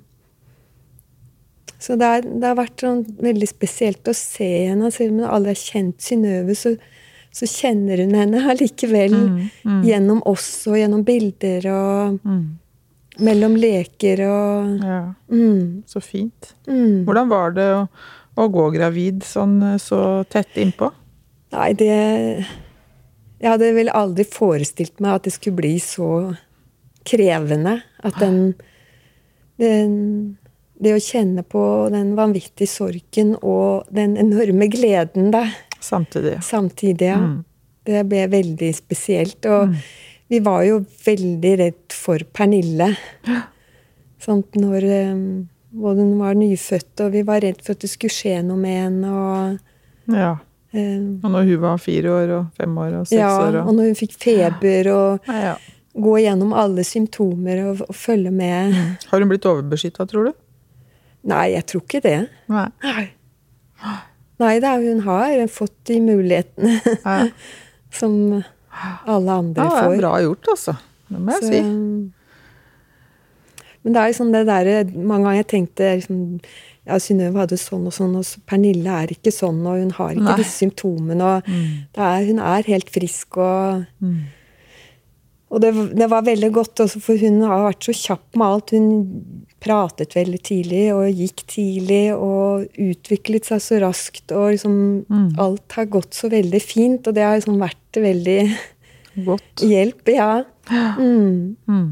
så det, er, det har vært sånn veldig spesielt å se henne. Selv om hun aldri har kjent Synnøve, så, så kjenner hun henne allikevel mm. Mm. gjennom oss og gjennom bilder og mm. mellom leker. Og, ja, mm. så fint. Mm. Hvordan var det å, å gå gravid sånn, så tett innpå? Nei, det... Jeg hadde vel aldri forestilt meg at det skulle bli så krevende. At den, den Det å kjenne på den vanvittige sorgen og den enorme gleden da. Samtidig. Samtidig, ja. Mm. Det ble veldig spesielt. Og mm. vi var jo veldig redd for Pernille. Sånn når både hun var nyfødt, og vi var redd for at det skulle skje noe med henne. Og, ja. Og når hun var fire år og fem år og seks ja, år. Og... og når hun fikk feber og ja, ja. gå gjennom alle symptomer og, og følge med. Mm. Har hun blitt overbeskyttet, tror du? Nei, jeg tror ikke det. Nei. Nei, Nei det er, hun har fått de mulighetene ja. som alle andre får. Ja, det er bra gjort, altså. Det må jeg Så, si. Men det er jo sånn det der, mange ganger jeg tenkte, liksom, ja, Synnøve hadde sånn og sånn, og Pernille er ikke sånn, og hun har ikke Nei. Disse symptomene, og mm. det er, hun er helt frisk, og, mm. og det, det var veldig godt også, for hun har vært så kjapp med alt. Hun pratet veldig tidlig, og gikk tidlig, og utviklet seg så raskt, og liksom, mm. alt har gått så veldig fint, og det har liksom vært veldig godt. Hjelp, ja. Mm. Mm.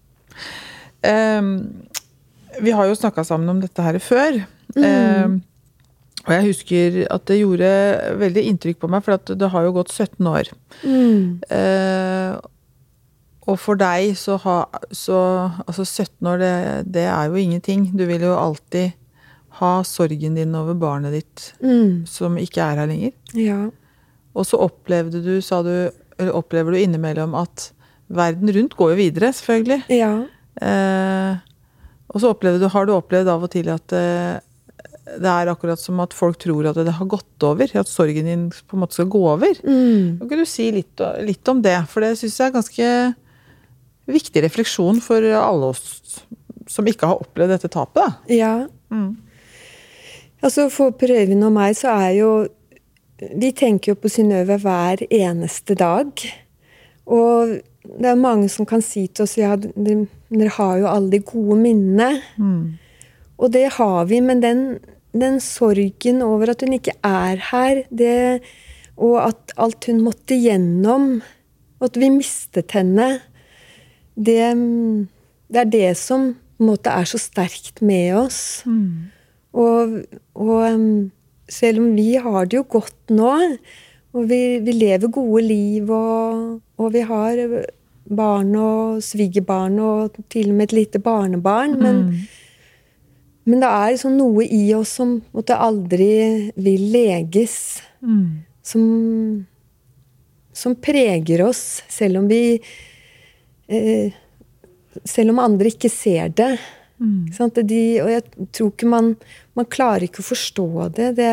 Um, vi har jo snakket sammen om dette her før, mm. um, og jeg husker at det gjorde veldig inntrykk på meg, for at det har jo gått sytten år. Mm. Uh, og for deg så, ha, så altså sytten år, det, det er jo ingenting. Du vil jo alltid ha sorgen din over barnet ditt, mm. som ikke er her lenger. Ja. Og så opplevde du, sa du, eller opplever du innimellom at verden rundt går jo videre, selvfølgelig. Ja. Eh, og så opplevde du, har du opplevd av og til at eh, det er akkurat som at folk tror at det har gått over, at sorgen din på en måte skal gå over. Mm. Kan du si litt, litt om det? For det synes jeg er ganske viktig refleksjon for alle oss som ikke har opplevd dette tapet. Da. Ja. Mm. Altså for Prøven og meg så er jo, vi tenker jo på Synnøve hver eneste dag. Og det er mange som kan si til oss, ja, dere, dere har jo alle de gode minnene. Mm. Og det har vi, men den, den sorgen over at hun ikke er her, det, og at alt hun måtte gjennom, at vi mistet henne, det, det er det som på en måte er så sterkt med oss. Mm. Og, og selv om vi har det jo godt nå, og vi, vi lever gode liv, og, og vi har barn og svigerbarn, og til og med et lite barnebarn, men, mm. men det er liksom noe i oss som måtte aldri vil leges, mm. som, som preger oss, selv om vi eh, selv om andre ikke ser det. Mm. Sant? De, og jeg tror ikke man, man klarer ikke å forstå det. Det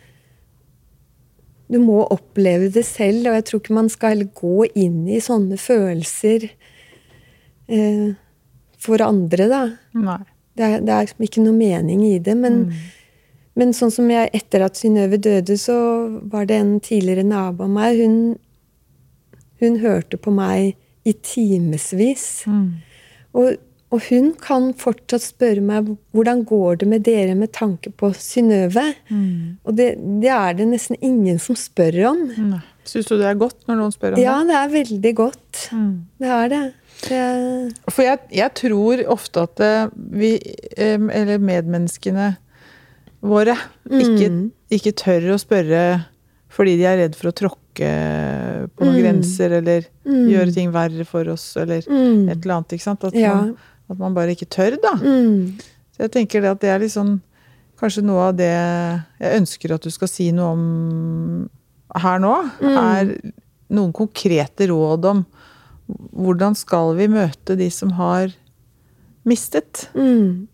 Du må oppleve det selv, og jeg tror ikke man skal gå inn i sånne følelser eh, for andre, da. Nei. Det er, det er ikke noe mening i det, men, mm. men sånn som jeg, etter at Synnøve døde, så var det en tidligere nabo av meg, hun, hun hørte på meg i timesvis. Mm. Og Og hun kan fortsatt spørre meg, hvordan går det med dere med tanke på Synnøve? Mm. Og det, det er det nesten ingen som spør om. Nei. Synes du det er godt når noen spør om ja, det? Ja, det er veldig godt. Mm. Det er det. det er... For jeg, jeg tror ofte at vi, eller medmenneskene våre, mm. ikke, ikke tør å spørre fordi de er redd for å tråkke på noen mm. grenser, eller mm. gjøre ting verre for oss, eller mm. et eller annet, ikke sant? At ja. man, At man bare ikke tør, da. Mm. Så jeg tenker det at det er liksom kanskje noe av det jeg ønsker at du skal si noe om her nå, mm. er noen konkrete råd om hvordan skal vi møte de som har mistet. Mm.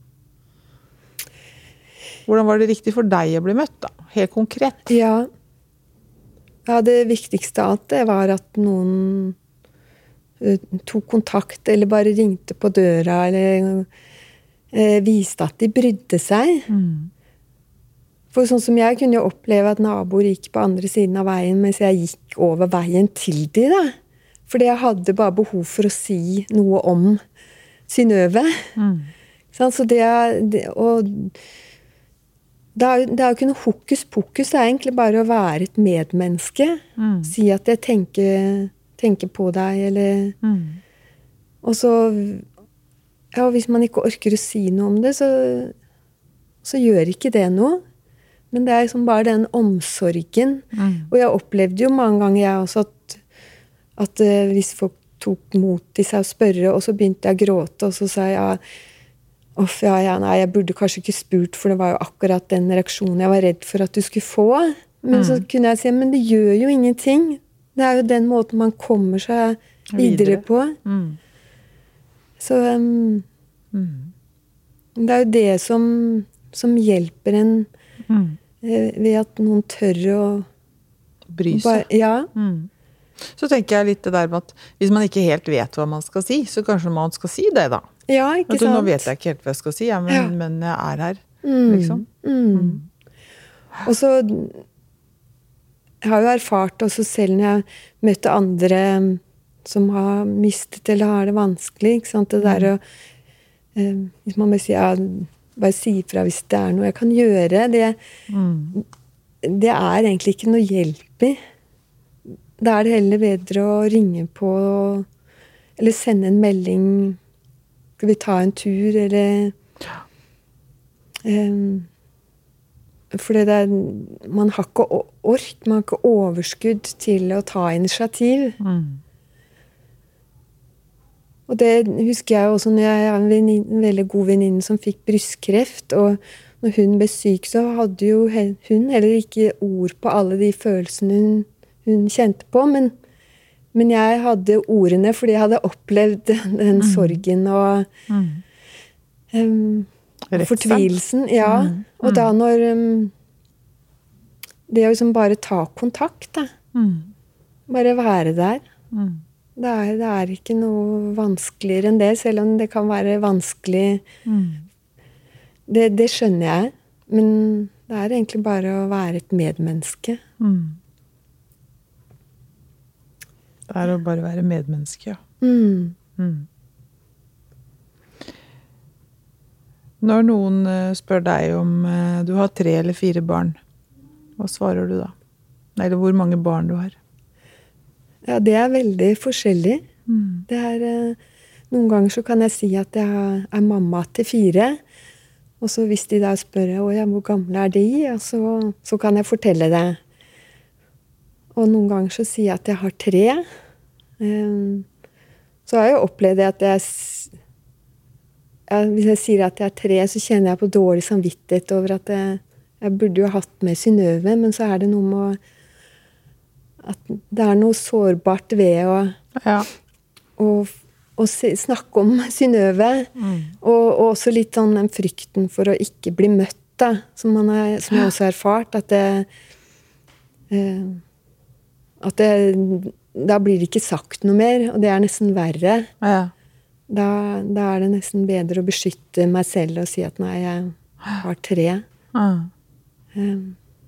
Hvordan var det riktig for deg å bli møtt, da? Helt konkret. Ja, ja det viktigste av alt det var at noen tok kontakt, eller bare ringte på døra, eller eh, viste at de brydde seg. Mm. For sånn som jeg kunne jo oppleve at naboer gikk på andre siden av veien, mens jeg gikk over veien til de, da. Fordi jeg hadde bare behov for å si noe om Synnøve. Mm. Sånn, så det er, det, og det er, det er jo ikke noe hokus pokus, det er egentlig bare å være et medmenneske. Mm. Si at jeg tenker tenker på deg, eller mm. og så ja, hvis man ikke orker å si noe om det, så, så gjør ikke det noe. Men det er liksom bare den omsorgen. Mm. Og jeg opplevde jo mange ganger jeg også at, at uh, hvis folk tok mot i seg og spørre, og så begynte jeg å gråte, og så sa jeg ja, off, ja, ja, nei, jeg burde kanskje ikke spurt, for det var jo akkurat den reaksjonen jeg var redd for at du skulle få. Men mm. så kunne jeg si, men det gjør jo ingenting. Det er jo den måten man kommer seg videre, videre. på. Mm. Så um, mm. det er jo det som, som hjelper en mm. eh, ved at noen tør å bry seg. Bare, ja. Mm. Så tenker jeg litt det der med at hvis man ikke helt vet hva man skal si, så kanskje man skal si det da. Ja, ikke altså, sant? Nå vet jeg ikke helt hva jeg skal si, ja, men, ja. men jeg er her. Mm. liksom. Mm. Mm. Og så jeg har jo erfart også selv når jeg møter andre som har mistet eller har det vanskelig, ikke sant? Det der å, eh, hvis man bare sier, ja, bare si fra hvis det er noe jeg kan gjøre, det, Mm. det er egentlig ikke noe hjelp i. Da er det heller bedre å ringe på, eller sende en melding, skal vi ta en tur, eller um, for det er, man har ikke ork, man har ikke overskudd til å ta initiativ. Mm. Og det husker jeg også når jeg har en, venninne, en veldig god venninne som fikk brystkreft, og når hun ble syk, så hadde jo hun heller ikke ord på alle de følelsene hun, hun kjente på, men, men jeg hadde ordene fordi jeg hadde opplevd den mm. sorgen og mm. um, fortvilelsen. Ja, mm. Mm. Og da når um, det å liksom bare ta kontakt, da. Mm. Bare være der. Mm. Det er, det er ikke noe vanskeligere enn det, selv om det kan være vanskelig. Mm. Det, det skjønner jeg, men det er egentlig bare å være et medmenneske. Mm. Det er å bare være medmenneske, ja. Mm. Mm. Når noen spør deg om du har tre eller fire barn, hva svarer du da? Eller hvor mange barn du har? Ja, det er veldig forskjellig. Mm. Det er, noen ganger så kan jeg si at jeg er mamma til fire. Og så hvis de da spør å, ja, hvor gamle er de, ja, så, så kan jeg fortelle det. Og noen ganger så sier jeg at jeg har tre. Um, så har jeg jo opplevd det at jeg, ja, hvis jeg sier at jeg er tre, så kjenner jeg på dårlig samvittighet over at jeg, jeg burde jo hatt med Synnøve, men så er det noe med å at det er noe sårbart ved å, ja. å, å se, snakke om Synnøve. Mm. Og, og også litt sånn den frykten for å ikke bli møtt, da, som, man er, som jeg også har erfart. At det, eh, at det da blir det ikke sagt noe mer, og det er nesten verre. Ja. Da, da er det nesten bedre å beskytte meg selv og si at nei, jeg har tre. Ja. Um,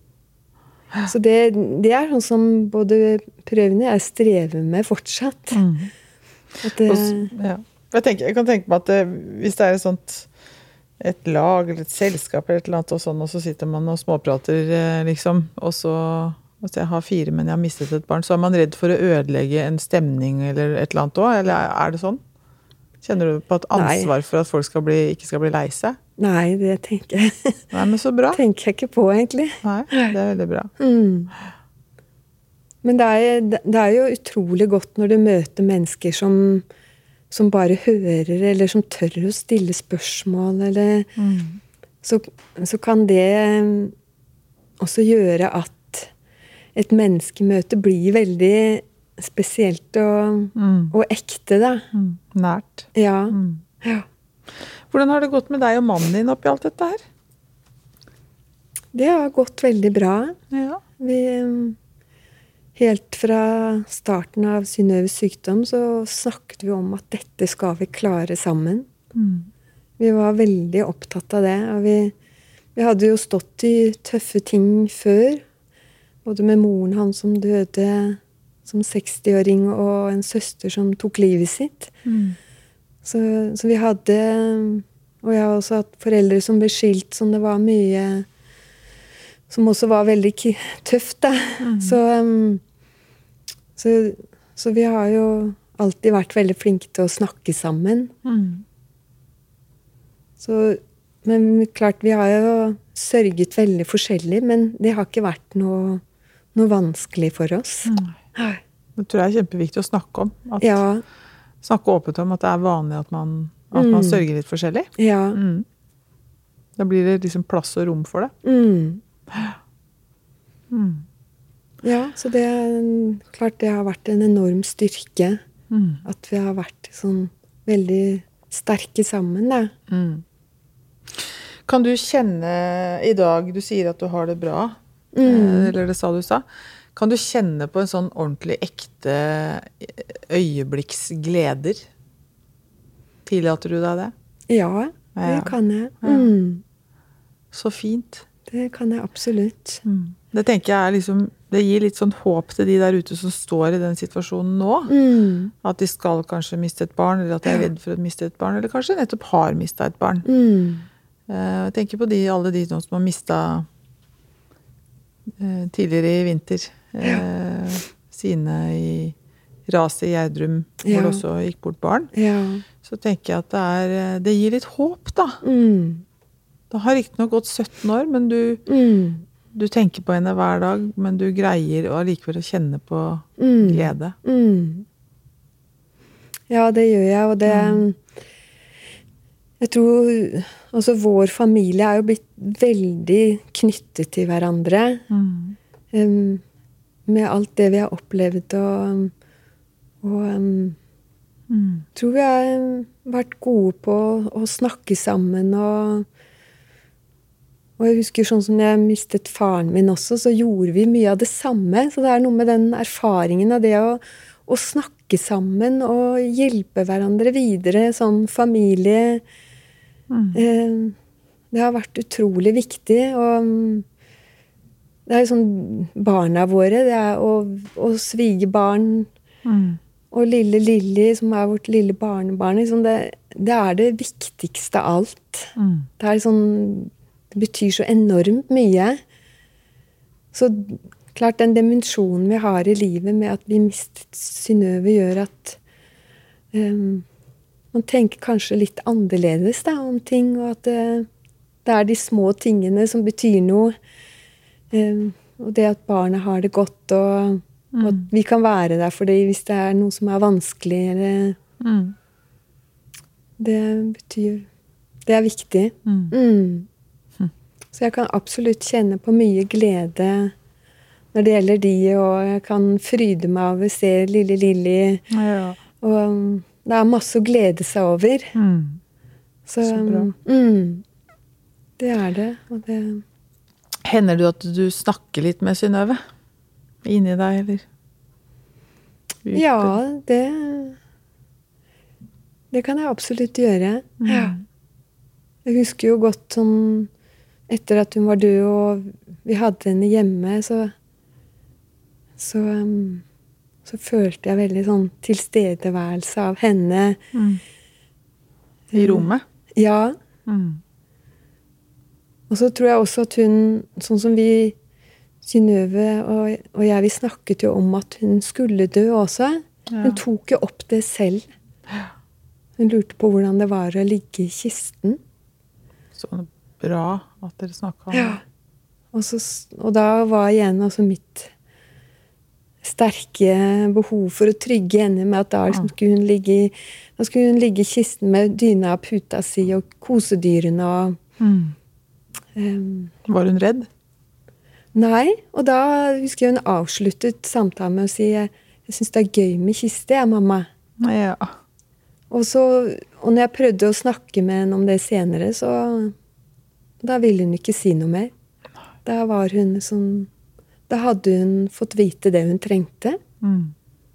Så det, det er sånn som både prøvene jeg strever med fortsatt. Mm. At det, ja. jeg, tenker, jeg kan tenke meg at det, hvis det er et sånt et lag eller et selskap eller et eller annet og sånn, og så sitter man og småprater liksom, og så altså jeg har fire, men jeg har mistet et barn, så er man redd for å ødelegge en stemning eller et eller annet også, eller er det sånn? Kjenner du på et ansvar Nei. For at folk skal bli, ikke skal bli lei seg? Nei, det tenker jeg. Nei, men så bra. tenker jeg ikke på, egentlig. Nei, det er veldig bra. Mm. Men det er, det er jo utrolig godt når du møter mennesker som, som bare hører, eller som tør å stille spørsmål, eller mm. så, så kan det også gjøre at et menneskemøte blir veldig spesielt og, mm. og ekte, da. Mm. Nært. Ja. Mm. ja. Hvordan har det gått med deg og mannen din oppi alt dette her? Det har gått veldig bra. Ja. Vi, helt fra starten av Synnøves sykdom så snakket vi om at dette skal vi klare sammen. Mm. Vi var veldig opptatt av det. Og vi, vi hadde jo stått i tøffe ting før. Både med moren hans som døde som sekstiåring og en søster som tok livet sitt. Mm. Så, så vi hadde, og jeg har også hatt foreldre som ble skilt, som det var mye, som også var veldig tøft, da. Mm. Så, um, så, så vi har jo alltid vært veldig flinke til å snakke sammen. Mm. Så, men klart, vi har jo sørget veldig forskjellig, men det har ikke vært noe, noe vanskelig for oss. Mm. Det tror jeg er kjempeviktig å snakke om. At ja. Snakke åpent om at det er vanlig at man, at man mm. sørger litt forskjellig. Ja. Mm. Da blir det liksom plass og rom for det. Mm. Mm. Ja, så det er klart det har vært en enorm styrke. Mm. At vi har vært sånn veldig sterke sammen, da. Mm. Kan du kjenne i dag, du sier at du har det bra, mm. eller det sa du sa, kan du kjenne på en sånn ordentlig ekte øyeblikksgleder? Tillater du deg det? Ja, det ja. kan jeg. Mm. så fint. Det kan jeg absolutt. Mm. Det tenker jeg er liksom, det gir litt sånn håp til de der ute som står i den situasjonen nå. Mm. At de skal kanskje miste et barn, eller at de er redd for å miste et barn, eller kanskje nettopp har mistet et barn. Mm. Jeg tenker på de, alle de som har mistet eh, tidligere i vinter. Ja. Eh, sine i raset i Gjerdrum, hvor Ja. det også gikk bort barn. Ja. Så tenker jeg at det, er, det gir litt håp, da. Mm. Det har ikke nok gått sytten år, men du, Mm. du tenker på henne hver dag, men du greier å likevel å kjenne på Mm. glede. Mm. Ja, det gjør jeg, og det Mm. Jeg tror altså vår familie er jo blitt veldig knyttet til hverandre. Mm. Um, med alt det vi har opplevd, og, og um, Mm. tror vi har vært gode på å, å snakke sammen, og Og jeg husker sånn som jeg mistet faren min også, så gjorde vi mye av det samme. Så det er noe med den erfaringen av det å, å snakke sammen og hjelpe hverandre videre som familie. Mm. Eh, det har vært utrolig viktig. Og det er jo sånn barna våre, det er og, og svigerbarn Mm. og lille Lilly, som er vårt lille barnebarn. Liksom det, det er det viktigste av alt. Mm. Det er sånn Det betyr så enormt mye. Så klart den dimensjonen vi har i livet med at vi mistet Synnøve, gjør at um, man tenker kanskje litt annerledes da, om ting, og at det, det er de små tingene som betyr noe. Um, og det at barna har det godt, og, Mm. og at vi kan være der for dem hvis det er noe som er vanskelig. Eller, Mm. det betyr Det er viktig. Mm. Mm. Så jeg kan absolutt kjenne på mye glede når det gjelder de, og jeg kan fryde meg av å se lille Lilly. Ja. Og um, det er masse å glede seg over. Mm. Så, Så bra. um, Mm, det er det. Og det Hender det at du snakker litt med Synnøve? Inni deg, eller? Ute? Ja, det Det kan jeg absolutt gjøre. Mm. Ja. Jeg husker jo godt sånn etter at hun var død, og vi hadde henne hjemme, så så, um, så følte jeg veldig sånn tilstedeværelse av henne. Mm. I rommet? Ja. Mm. Og så tror jeg også at hun, sånn som vi, Synnøve og, og jeg, vi snakket jo om at hun skulle dø også. Ja. Hun tok jo opp det selv. Hun lurte på hvordan det var å ligge i kisten. Så bra at dere snakket om Ja. det. Og, så, og da var igjen altså mitt sterke behov for å trygge henne med at da liksom skulle hun ligge i, da skulle hun ligge i kisten med dyna og puta si og kosedyrene og Mm. um, Var hun redd? Nei, og da husker jeg hun avsluttet samtalen med å si jeg, jeg synes det er gøy med kiste, jeg, mamma. Ja. Og, så, og når jeg prøvde å snakke med henne om det senere, så da ville hun ikke si noe mer. Da var hun sånn, da hadde hun fått vite det hun trengte. Mm.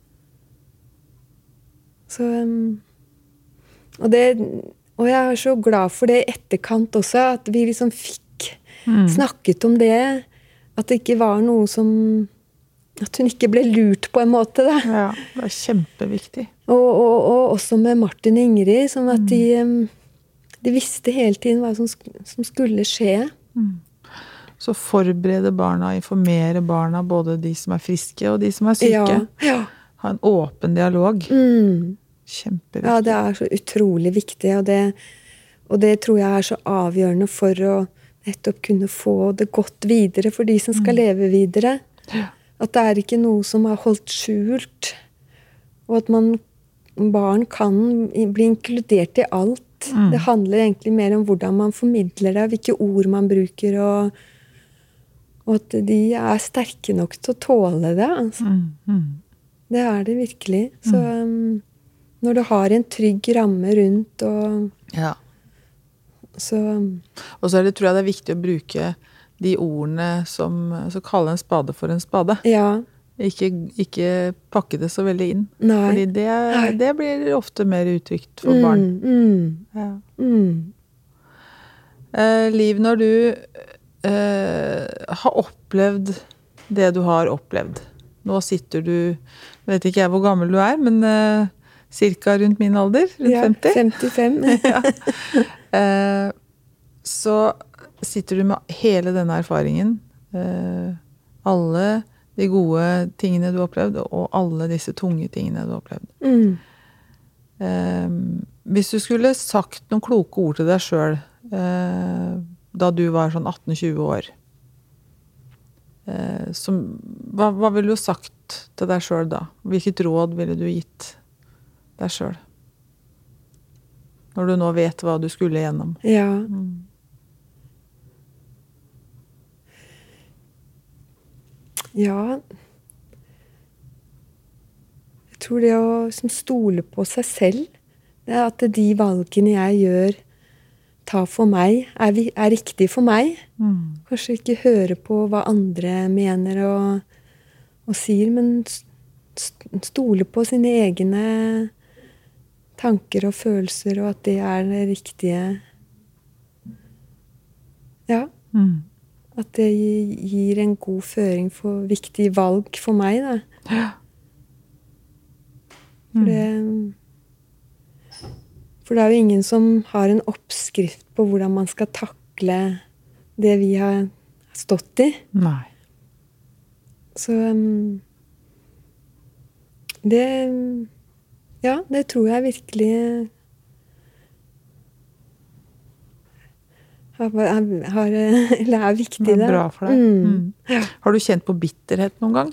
Så, um, og, det, og jeg er så glad for det i etterkant også, at vi liksom fikk Mm. snakket om det. At det ikke var noe som At hun ikke ble lurt på en måte. Da. Ja, det er kjempeviktig. Og, og, og også med Martin og Ingrid, som at de, um, de visste hele tiden hva som, sk- som skulle skje. Mm. Så forberede barna, informere barna, både de som er friske og de som er syke. Ja, ja. Ha en åpen dialog. Mm. Kjempeviktig. Ja, det er så utrolig viktig, og det, og det tror jeg er så avgjørende for å nettopp kunne få det godt videre for de som skal leve videre. Ja. At det er ikke noe som er holdt skjult, og at man, barn kan bli inkludert i alt. Mm. Det handler egentlig mer om hvordan man formidler det, hvilke ord man bruker, og, og at de er sterke nok til å tåle det. Altså. Mm. Mm. Det er det virkelig. Så um, når du har en trygg ramme rundt, og Ja. så um, Og så er det, tror jeg det er viktig å bruke de ordene som, så kalle en spade for en spade. Ja. Ikke, ikke pakke det så veldig inn. Nei. Fordi det, Nei. det blir ofte mer uttrykt for barn. Mm, mm, Ja. mm. Eh, Liv, når du eh, har opplevd det du har opplevd. Nå sitter du, vet ikke jeg hvor gammel du er, men eh, cirka rundt min alder, rundt ja, femti. femtifem. Ja. Eh, så sitter du med hele denne erfaringen, eh, alle de gode tingene du har opplevd, og alle disse tunge tingene du har opplevd. Mm. Eh, hvis du skulle sagt noen kloke ord til deg selv, eh, da du var sånn atten tjue år, eh, som, hva, hva ville du sagt til deg selv da? Hvilket råd ville du gitt deg selv? Når du nå vet hva du skulle gjennom. Ja. Mm. Ja. Jeg tror det å liksom, stole på seg selv, det er at de valgene jeg gjør, tar for meg, er, er riktig for meg. Mm. Kanskje ikke høre på hva andre mener og, og sier, men stole på sine egne tanker og følelser, og at det er det riktige. Ja. Mm. At det gir en god føring for viktige valg for meg, da. Ja. For det, for det er jo ingen som har en oppskrift på hvordan man skal takle det vi har stått i. Nei. Så um, det Ja, det tror jeg virkelig har, har, eller er viktig. Det er bra for deg. Mm. Mm. Ja. Har du kjent på bitterhet noen gang?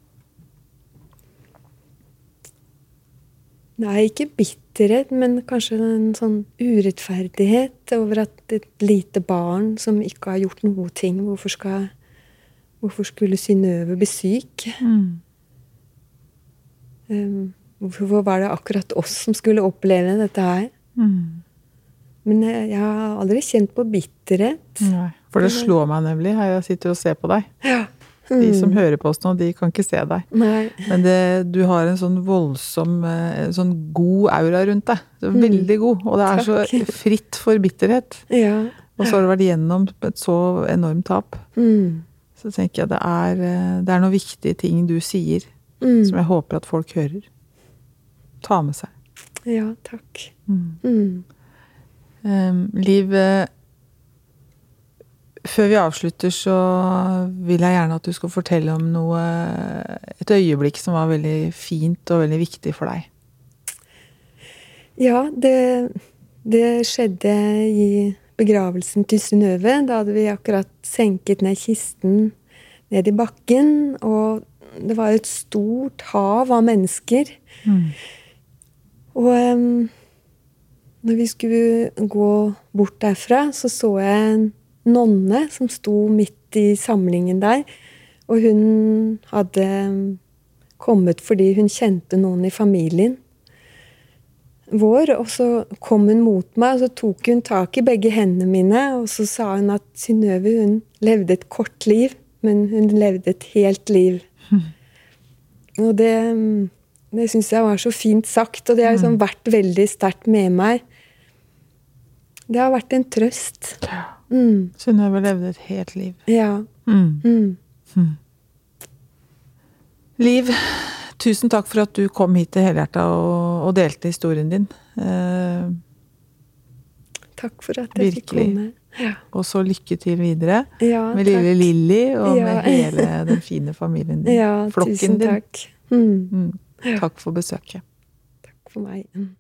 Nei, ikke bitterhet, men kanskje en sånn urettferdighet over at et lite barn som ikke har gjort noe ting, hvorfor, skal, hvorfor skulle Synnøve bli syk? Mm. Um, hvorfor var det akkurat oss som skulle oppleve dette her? Mm. Men jeg, jeg har aldri kjent på bitterhet. Nei. For det slår meg nemlig her jeg sitter og ser på deg. Ja. De Mm. som hører på oss nå, de kan ikke se deg. Nei. Men det, du har en sånn voldsom, en sånn god aura rundt deg. Så veldig god. Og det er Takk. så fritt for bitterhet. Ja. Og så har du vært gjennom et så enormt tap. Mm. Så tenker jeg det er, det er noen viktige ting du sier, Mm. som jeg håper at folk hører. Ta med seg. Ja, takk. Mm. Mm. Um, Liv, før vi avslutter så vil jeg gjerne at du skal fortelle om noe, et øyeblikk som var veldig fint og veldig viktig for deg. Ja, det, det skjedde i begravelsen til Synnøve. Da hadde vi akkurat senket ned kisten ned i bakken, og det var et stort hav av mennesker. Mm. Og um, når vi skulle gå bort derfra, så så jeg en nonne som sto midt i samlingen der, og hun hadde kommet fordi hun kjente noen i familien vår, og så kom hun mot meg, og så tok hun tak i begge hendene mine, og så sa hun at Synnøve, hun levde et kort liv, men hun levde et helt liv. Mm. Og det, det synes jeg var så fint sagt, og det har liksom vært veldig sterkt med meg. Det har vært en trøst. Ja. Mm. Synnøve levde et helt liv. Ja. Mm. Mm. Mm. Liv, tusen takk for at du kom hit til Helhjertet og, og delte historien din. Eh, takk for at jeg fikk komme. Ja. Og så lykke til videre Ja, med takk. lille Lilly og Ja. med hele den fine familien din. Ja, Flokken tusen din. takk. Mm. Mm. Takk for besøket. Takk for meg. Mm.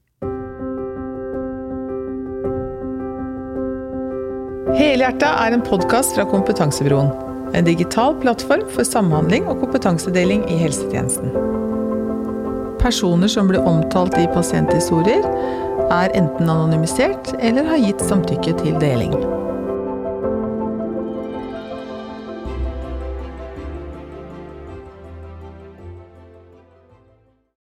Helhjertet er en podcast fra Kompetansebroen, en digital plattform for samhandling og kompetansedeling i helsetjenesten. Personer som blir omtalt i pasienthistorier er enten anonymisert eller har gitt samtykke til deling.